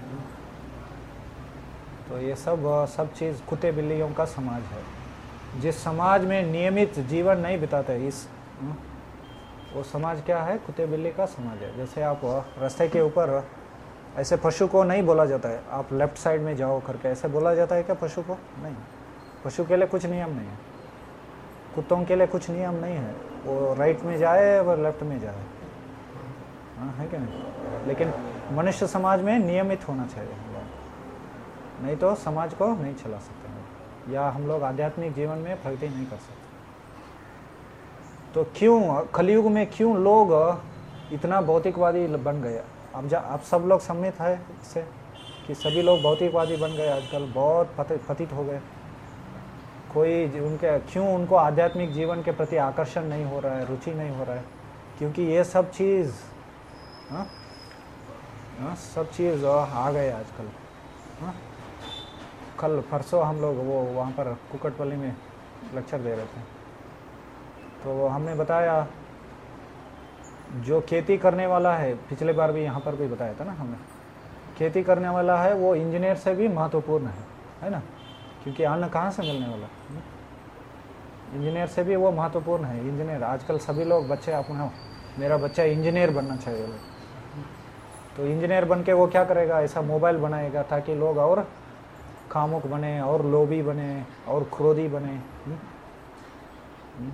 तो ये सब सब चीज़ कुत्ते बिल्लियों का समाज है। जिस समाज में नियमित जीवन नहीं बिताते, इस वो समाज क्या है, कुत्ते बिल्ली का समाज है। जैसे आप रास्ते के ऊपर ऐसे पशु को नहीं बोला जाता है आप लेफ्ट साइड में जाओ करके, ऐसे बोला जाता है क्या पशु को? नहीं, पशु के लिए कुछ नियम नहीं है, कुत्तों के लिए कुछ नियम नहीं है, वो राइट में जाए और लेफ्ट में जाए, हाँ है कि नहीं। लेकिन मनुष्य समाज में नियमित होना चाहिए, नहीं तो समाज को नहीं चला सकते हैं, या हम लोग आध्यात्मिक जीवन में प्रगति नहीं कर सकते। तो क्यों कलयुग में क्यों लोग इतना भौतिकवादी बन गए? अब जा आप सब लोग सम्मित है इससे कि सभी लोग भौतिकवादी बन गए, आजकल बहुत पतित हो गए। कोई उनके क्यों उनको आध्यात्मिक जीवन के प्रति आकर्षण नहीं हो रहा है, रुचि नहीं हो रहा है? क्योंकि ये सब चीज़ हाँ हाँ सब चीज़ आ गए आजकल। हाँ कल परसों हम लोग वो वहाँ पर कुकटपल्ली में लेक्चर दे रहे थे, तो हमने बताया जो खेती करने वाला है, पिछले बार भी यहाँ पर भी बताया था ना हमने, खेती करने वाला है वो इंजीनियर से भी महत्वपूर्ण है। है ना, क्योंकि अन्न कहाँ से मिलने वाला। इंजीनियर से भी वो महत्वपूर्ण है। इंजीनियर आजकल सभी लोग बच्चे अपना मेरा बच्चा इंजीनियर बनना चाहिए, तो इंजीनियर बन के वो क्या करेगा, ऐसा मोबाइल बनाएगा ताकि लोग और कामुक बने और लोभी बने और क्रोधी बने। हुँ? हुँ?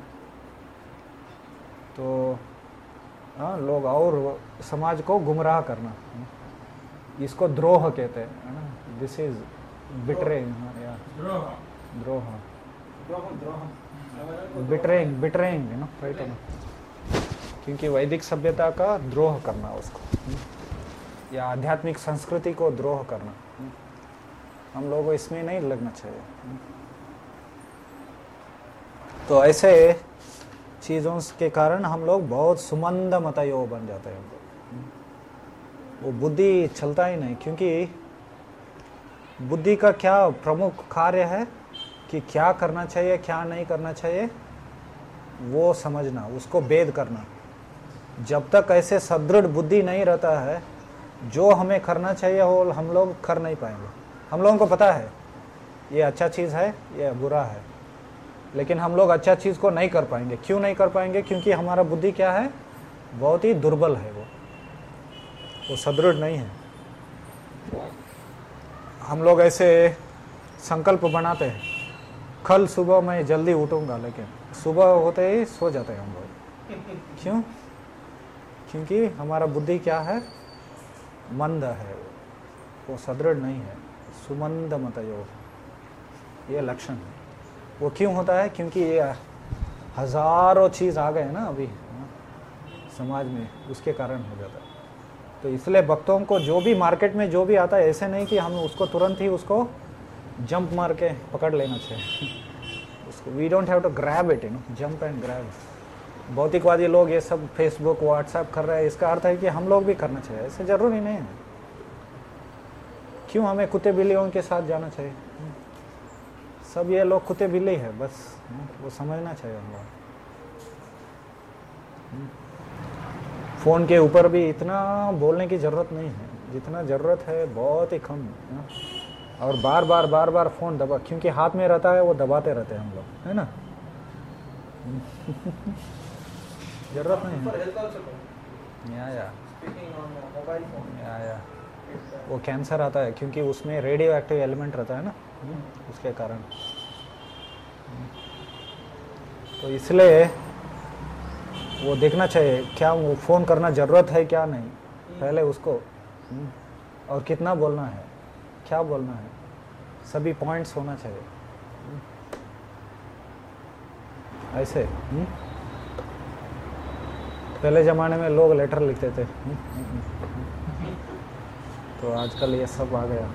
तो हाँ, लोग और समाज को गुमराह करना, इसको द्रोह कहते हैं, है ना। दिस इज बिट्रेइंग, या द्रोह द्रोह, द्रोहम द्रोहम betraying betraying you know, right है ना, क्योंकि वैदिक सभ्यता का द्रोह करना उसको, या आध्यात्मिक संस्कृति को द्रोह करना, हम लोगों को इसमें नहीं लगना चाहिए। तो ऐसे चीज़ों के कारण हम लोग बहुत सुमंद मतयो बन जाते हैं, वो बुद्धि चलता ही नहीं, क्योंकि बुद्धि का क्या प्रमुख कार्य है कि क्या करना चाहिए क्या नहीं करना चाहिए वो समझना, उसको भेद करना। जब तक ऐसे सदृढ़ बुद्धि नहीं रहता है, जो हमें करना चाहिए वो हम लोग कर नहीं पाएंगे। हम लोगों को पता है ये अच्छा चीज़ है ये बुरा है, लेकिन हम लोग अच्छा चीज़ को नहीं कर पाएंगे। क्यों नहीं कर पाएंगे? क्योंकि हमारा बुद्धि क्या है, बहुत ही दुर्बल है, वो वो सदृढ़ नहीं है। हम लोग ऐसे संकल्प बनाते हैं, कल सुबह मैं जल्दी उठूंगा, लेकिन सुबह होते ही सो जाते हैं हम लोग। क्यों? क्योंकि हमारा बुद्धि क्या है, मंद है, वो सदृढ़ नहीं है, सुमंद मतयो, ये लक्षण है। वो क्यों होता है? क्योंकि ये हजारों चीज़ आ गए ना अभी समाज में, उसके कारण हो जाता है। तो इसलिए भक्तों को जो भी मार्केट में जो भी आता है, ऐसे नहीं कि हम उसको तुरंत ही उसको जंप मार के पकड़ लेना चाहिए उसको। We don't have to grab it, you know, jump and grab. भौतिकवादी लोग ये सब फेसबुक व्हाट्सएप कर रहे हैं, इसका अर्थ है कि हम लोग भी करना चाहिए, ऐसे जरूरी नहीं है। क्यों हमें कुत्ते बिल्लियों के साथ जाना चाहिए? सब ये लोग कुत्ते बिल्ली है, बस वो समझना चाहिए हम लोग। फ़ोन के ऊपर भी इतना बोलने की ज़रूरत नहीं है, जितना ज़रूरत है बहुत ही कम है। और बार बार बार बार फ़ोन दबा, क्योंकि हाथ में रहता है वो दबाते रहते हैं हम लोग, है ना। ज़रूरत नहीं For है। health also, no? या या Speaking on uh, mobile phone. या या It's, uh, वो कैंसर आता है क्योंकि उसमें रेडियो एक्टिव एलिमेंट रहता है ना, उसके कारण। तो इसलिए वो देखना चाहिए क्या वो फ़ोन करना ज़रूरत है क्या नहीं, पहले उसको, और कितना बोलना है, क्या बोलना है, सभी पॉइंट्स होना चाहिए ऐसे। हुँ? पहले ज़माने में लोग लेटर लिखते थे, हुँ? तो आजकल ये सब आ गया।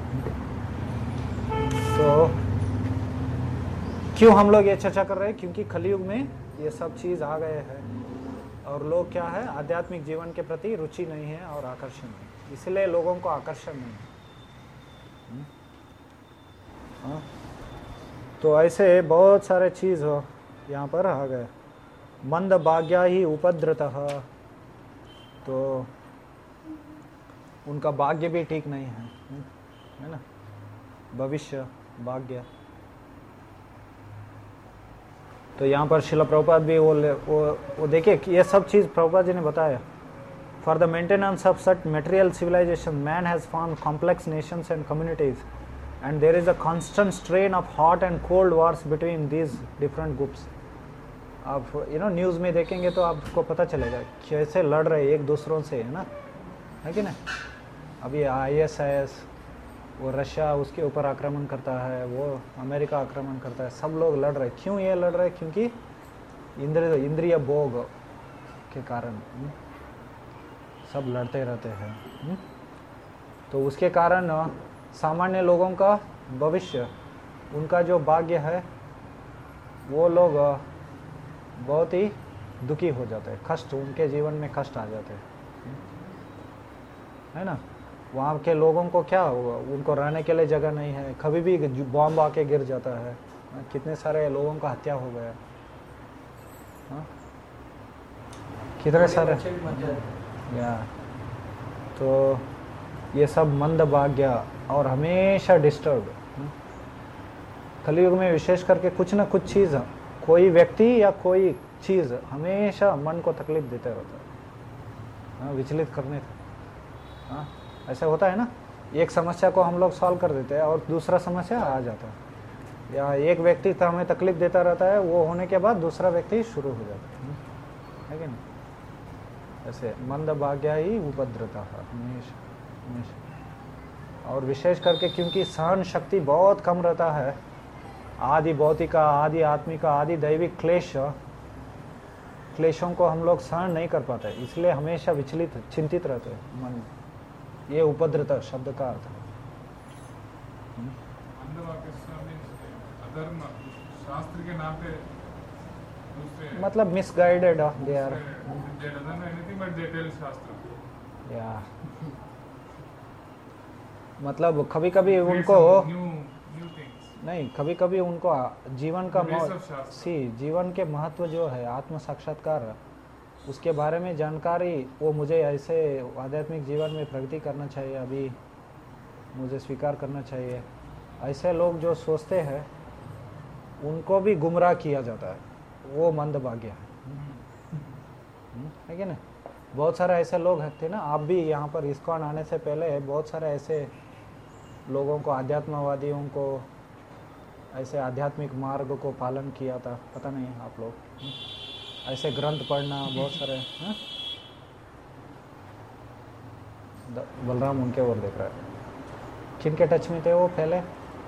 तो क्यों हम लोग ये चर्चा कर रहे हैं? क्योंकि कलयुग में ये सब चीज़ आ गए हैं और लोग क्या है, आध्यात्मिक जीवन के प्रति रुचि नहीं है और आकर्षण है, इसलिए लोगों को आकर्षण नहीं है। हाँ? तो ऐसे बहुत सारे चीज़ हो यहाँ पर आ गए। मंद भाग्या ही उपद्रतः, तो उनका भाग्य भी ठीक नहीं है, है ना, भविष्य भाग्य। तो यहाँ पर शिला प्रभुपाद भी वो वो वो देखिए, ये सब चीज़ प्रभुपाद जी ने बताया। For the maintenance of such material civilization man has formed complex nations and communities and there is a constant strain of hot and cold wars between these different groups. आप यू नो न्यूज़ में देखेंगे तो आपको पता चलेगा कैसे लड़ रहे एक दूसरों से, है ना, है कि नहीं। अभी आई एस आई एस वो रशिया उसके ऊपर आक्रमण करता है, वो अमेरिका आक्रमण करता है, सब लोग लड़ रहे। क्यों ये लड़ रहे? क्योंकि इंद्र इंद्रिय भोग के कारण सब लड़ते रहते हैं। तो उसके कारण सामान्य लोगों का भविष्य, उनका जो भाग्य है, वो लोग बहुत ही दुखी हो जाते हैं, कष्ट, उनके जीवन में कष्ट आ जाते हैं, है ना। वहाँ के लोगों को क्या, उनको रहने के लिए जगह नहीं है, कभी भी बॉम्ब आके गिर जाता है, कितने सारे लोगों का हत्या हो गया, हाँ? कितने सारे या। तो ये सब मंद भाग्य और हमेशा डिस्टर्ब, कलयुग में विशेष करके कुछ ना कुछ चीज़, कोई व्यक्ति या कोई चीज़ हमेशा मन को तकलीफ देते रहता है, हाँ, विचलित करने से। हाँ, ऐसा होता है ना, एक समस्या को हम लोग सॉल्व कर देते हैं और दूसरा समस्या आ जाता है, या एक व्यक्ति तो हमें तकलीफ देता रहता है, वो होने के बाद दूसरा व्यक्ति शुरू हो जाता है, है कि नहीं? ऐसे मंद भाग्य ही उपद्रता है हमेशा हमेशा। और विशेष करके क्योंकि सहन शक्ति बहुत कम रहता है, आदि भौतिका, आदि आत्मिका, आदि दैविक क्लेश क्लेशों को हम लोग सहन नहीं कर पाते, इसलिए हमेशा विचलित चिंतित रहते हैं मन। ये उपद्रता शब्द का अर्थ है। अधर्म शास्त्र के नाम पे दूसरे मतलब misguided they are, they doesn't know anything but they tell शास्त्र। या मतलब कभी कभी उनको न्यू न्यू थिंग्स नहीं, कभी कभी उनको जीवन का Ways of मह- शास्त्र। सी जीवन के महत्व जो है आत्म साक्षात्कार, उसके बारे में जानकारी, वो मुझे ऐसे आध्यात्मिक जीवन में प्रगति करना चाहिए, अभी मुझे स्वीकार करना चाहिए, ऐसे लोग जो सोचते हैं उनको भी गुमराह किया जाता है, वो मंदभाग्य है, हम्म, है कि नहीं? बहुत सारे ऐसे लोग थे ना, आप भी यहाँ पर इस्कॉन आने से पहले बहुत सारे ऐसे लोगों को, आध्यात्मवादियों को, ऐसे आध्यात्मिक मार्ग को पालन किया था, पता नहीं आप लोग, हम्म? ऐसे ग्रंथ पढ़ना बहुत सारे, हाँ? द- बलराम उनके ओर देख रहा है, किन के टच में थे वो पहले?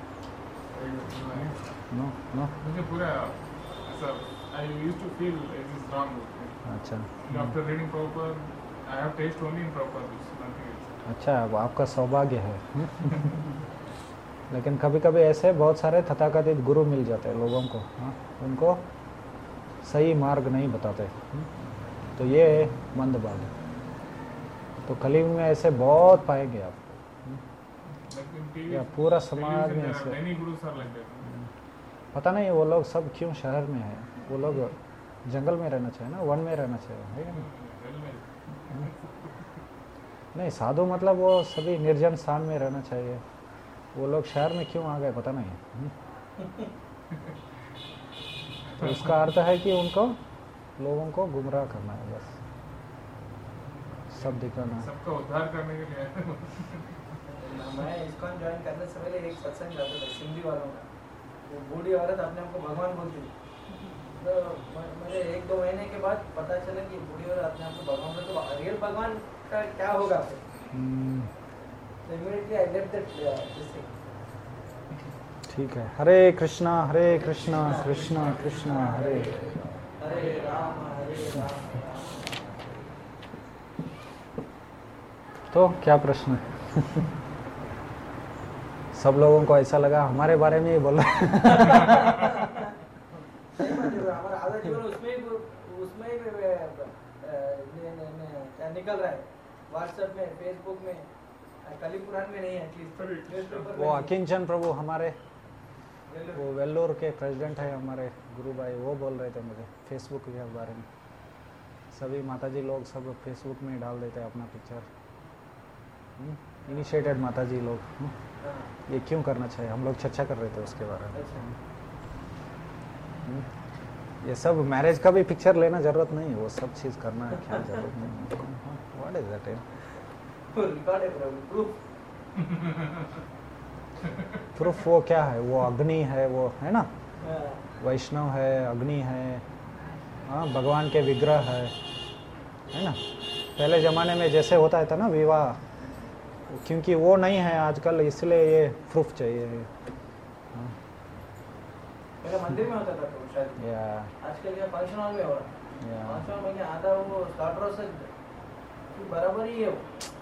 नो नो मुझे पूरा ऐसा I used to feel it is wrong with me. अच्छा After reading Prabhupada, I have taste only in Prabhupada, nothing else. अच्छा, अब आपका सौभाग्य है। लेकिन कभी कभी ऐसे बहुत सारे तथाकथित गुरु मिल जाते हैं लोगों को, हाँ, उनको सही मार्ग नहीं बताते, हम्म, तो ये मंदभाग्य। तो कलयुग में ऐसे बहुत पाएंगे आप, Like in T V, या पूरा television, समाज में there are ऐसे, many gurus are like that. पता नहीं वो लोग सब क्यों शहर में है, वो लोग जंगल में रहना चाहिए ना, वन में रहना चाहिए, है कि नहीं? Well, well. नहीं, साधु मतलब वो सभी निर्जन स्थान में रहना चाहिए, वो लोग शहर में क्यों आ गए पता नहीं, हम्म? तो उसका अर्थ है कि उनको लोगों को गुमराह करना है, बस सब दिखाना है। सबका उद्धार करने के लिए आया। मैं इस्कॉन ज्वाइन करने से पहले एक सत्संग जाता था सिंधी वालों का, वो बूढ़ी औरत अपने आप को भगवान बोलती थी, तो म- मुझे एक दो महीने के बाद पता चला कि बूढ़ी औरत अपने आप को भगवान बोलती, तो रियल भगवान का क्या होगा फिर? हम्म, तो immediately I left that this thing. ठीक है, हरे कृष्णा हरे कृष्णा कृष्णा कृष्णा हरे। हरे राम हरे राम। तो क्या प्रश्न है? सब लोगों को ऐसा लगा हमारे बारे में ही बोल रहे हैं। सही बात है, हमारा आधा जीवन उसमें ही उसमें ही वे- अ, ने- ने- ने- क्या निकल रहा है, व्हाट्सएप में, फेसबुक में, कली पुराण में नहीं है, एटलीस्ट न्यूज़पेपर में वो नहीं। अकिंचन प्रभु हमारे, वेल्लोर। वो वेल्लोर के प्रेसिडेंट है हमारे गुरु भाई, वो बोल रहे थे मुझे फेसबुक के बारे में, सभी माताजी लोग सब फेसबुक में डाल देते हैं अपना पिक्चर, इनिशिएटेड माताजी लोग, हम्म? हाँ, ये क्यों करना चाहिए, हम लोग चर्चा कर रहे थे उसके बारे में। अच्छा। हम्म? ये सब मैरिज का भी पिक्चर लेना जरूरत नहीं है, वो सब चीज़ करना है, क्या जरूरत नहीं है। What is that? वो रिकॉर्ड है प्रभु, प्रूफ। प्रूफ वो क्या है, वो अग्नि है, वो है ना, हाँ, वैष्णव है, अग्नि है, हाँ, भगवान के विग्रह है है ना। पहले ज़माने में जैसे होता था ना विवाह, क्योंकि वो नहीं है आजकल, इसलिए ये प्रूफ चाहिए। हाँ, पहले मंदिर में होता था तो शायद, या आजकल क्या फंक्शन हॉल में हो रहा है। या फंक्शन हॉल में क्या आधा वो स्लॉटर से बराबर ही है वो।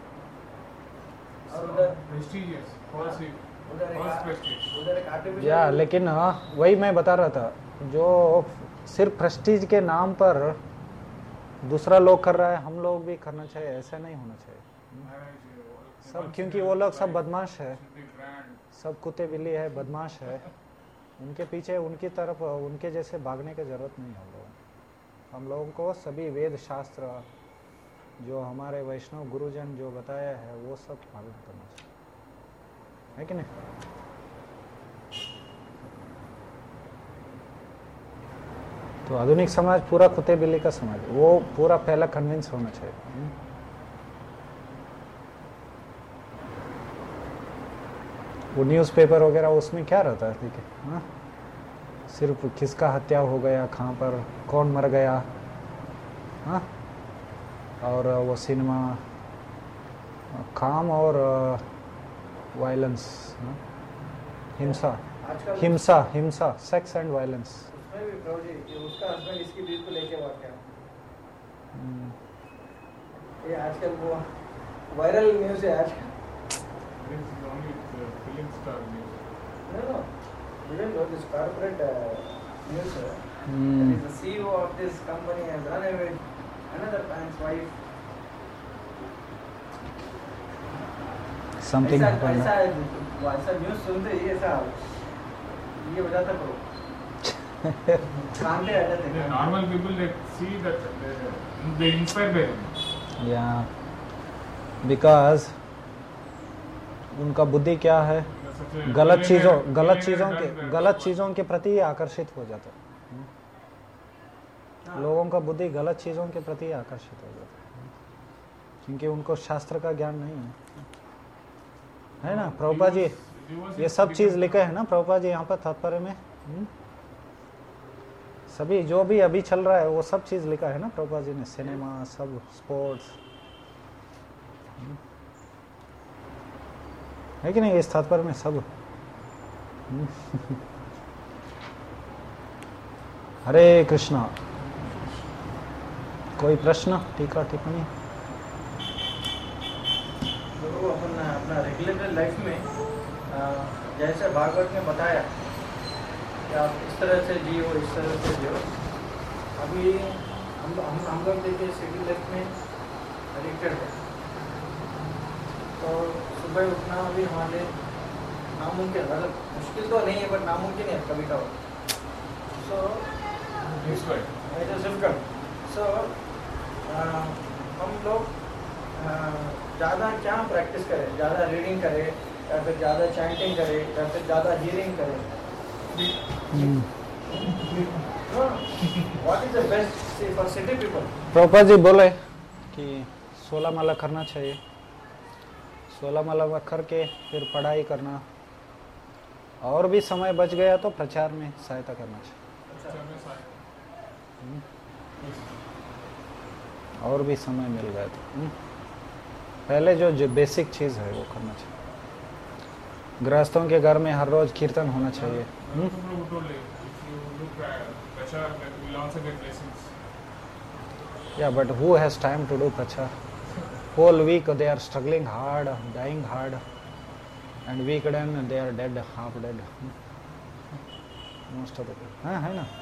और उधर Prestigious, false, उधर false एक prestige. उधर एक आर्टिफिशियल या लेकिन हाँ, वही मैं बता रहा था, जो सिर्फ प्रेस्टीज के नाम पर दूसरा लोग कर रहा है, हम लोग भी करना चाहिए, ऐसा नहीं होना चाहिए सब, क्योंकि वो लोग सब बदमाश है, सब कुत्ते बिल्ली है, बदमाश है, उनके पीछे उनकी तरफ उनके जैसे भागने की जरूरत नहीं है हम लोगों हम लोगों को सभी वेद शास्त्र जो हमारे वैष्णव गुरुजन जो बताया है वो सब पालन करना चाहिए, है कि नहीं? तो आधुनिक समाज पूरा कुत्ते बिल्ली का समाज है, वो पूरा पहला कन्विंस होना चाहिए। हम्म। वो न्यूज़पेपर वगैरह उसमें क्या रहता है, ठीक है, हाँ? सिर्फ किसका हत्या हो गया, कहाँ पर कौन मर गया, हाँ? और वो सिनेमा, काम और वायलेंस, हिंसा, आजकल हिंसा हिंसा सेक्स एंड वायलेंस। उसमें भी प्रभु जी कि उसका हस्बैंड इसकी बीवी को लेके भाग गया, ये आजकल वो वायरल न्यूज़ है आजकल। This is only the film star news. No, no. Even though this corporate uh, news, uh, Hmm. that is the C E O of this company has run away with another man's wife. Something ऐसा ऐसा ऐसा news सुनते ही ऐसा ये हो जाता करो कांटे आ जाते The हैं। normal people they see that they, they inspire by them. या बिकॉज उनका बुद्धि क्या है, They're such a गलत billionaire- चीजों गलत billionaire चीजों done के that. गलत चीजों के प्रति ही आकर्षित हो जाता है। हाँ। लोगों का बुद्धि गलत चीजों के प्रति आकर्षित हो जाता है, क्योंकि उनको शास्त्र का ज्ञान नहीं है, है ना प्रभुपाद जी? Divorce ये is सब चीज become- लिखे है ना प्रभुपाद जी यहाँ पर तात्पर्य में। हम्म? सभी जो भी अभी चल रहा है वो सब चीज लिखा है ना प्रभुपाद जी ने, सिनेमा, सब स्पोर्ट्स, है कि नहीं? इस तात्पर्य में सब। हम्म। हरे कृष्णा। कोई प्रश्न, टीका, टिप्पणी? लोगों को अपन अपना रेगुलर लाइफ में अ, जैसे भागवत ने बताया कि आप इस तरह से जियो, इस तरह से जियो। अभी हम हम हम लोग देखिए सिटी लाइफ में एडिक्टेड है, तो सुबह उठना भी हमारे लिए नामुमकिन, मतलब मुश्किल तो नहीं है बट नामुमकिन है कभी कभार। So That's right. It is difficult. So हम लोग ज़्यादा क्या प्रैक्टिस करें, ज़्यादा रीडिंग करें या फिर ज़्यादा चैंटिंग करें या फिर ज़्यादा हीयरिंग करें? What is the best for city people? Prabhupada ji बोले कि सोलह माला करना चाहिए, सोलह माला करके फिर पढ़ाई करना, और भी समय बच गया तो प्रचार में सहायता करना चाहिए, और भी समय मिल गया तो हम्म। पहले जो जो बेसिक चीज़ है वो करना चाहिए। गृहस्थों के घर में हर रोज कीर्तन होना चाहिए। हम्म। Prabhu told like, if you do pra- prachar, then you will also get blessings. Yeah, but who has time to do prachar? Whole week they are struggling hard, dying hard, and weekend they are dead, half dead. Most of the people. हाँ है ना?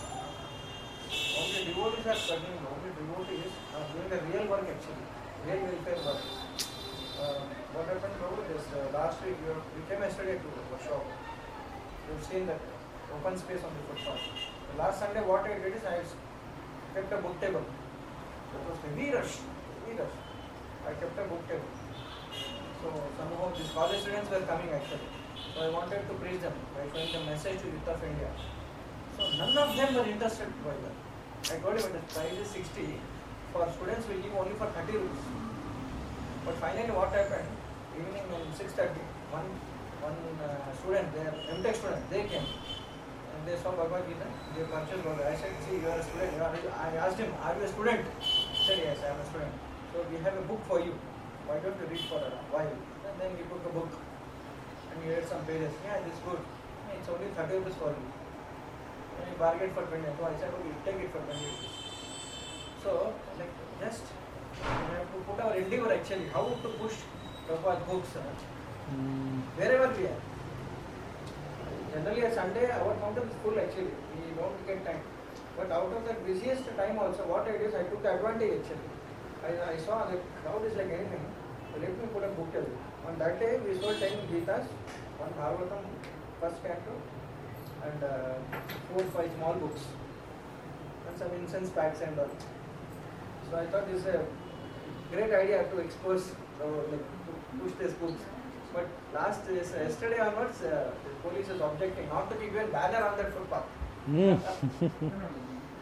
Only devotees are struggling, only devotees are doing the real work actually, real welfare work. Uh, what happened Prabhu, this uh, last week, you, you came yesterday to the shop. You've seen that open space on the footpath. The last Sunday what I did is I kept a book table. It was heavy rush, heavy rush. I kept a book table. So some of these college students were coming actually. So I wanted to preach them by showing the message to youth of India. So none of them were interested by that. I told him the price is sixty. For students we give only for thirty rupees. But finally what happened? Evening in six thirty, one one uh, student, their M Tech student, they came and they saw Bhagavad Gita. They purchased Bhagavad Gita. I said, see, you are a student. You are, I asked him, are you a student? He said, yes, I am a student. So we have a book for you. Why don't you read for a while? And then he took a book and he read some pages. Yeah, this is good. It's only thirty rupees for you. And he bargained for twenty. So I said, okay, take it for twenty rupees. So, like, just we have to put our endeavor actually, how to push Prabhupada books uh, Hmm. wherever we are. Generally, a Sunday, our counter is full actually. We don't get time. But out of that busiest time also, what I did is I took the advantage actually. I, I saw the crowd is like anything. So let me put a book table. On that day, we sold ten Gitas, one Bhagavatam, first canto, and uh, four five small books, and some incense packs and all. So I thought this is a great idea to expose, uh, like to push these books. But last is yesterday onwards, uh, the police is objecting not to keep a banner on that footpath. Hmm.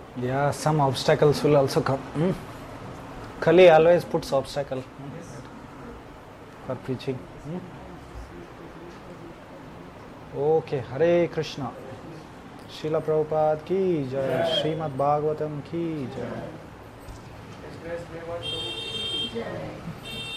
Yeah, some obstacles will also come. Hmm? Kali always puts obstacle hmm, for preaching. Hmm? Okay, Hare Krishna. Srila Prabhupada ki jai, Srimad Bhagavatam ki jai. Express Prabhupada Prabhu ki jai.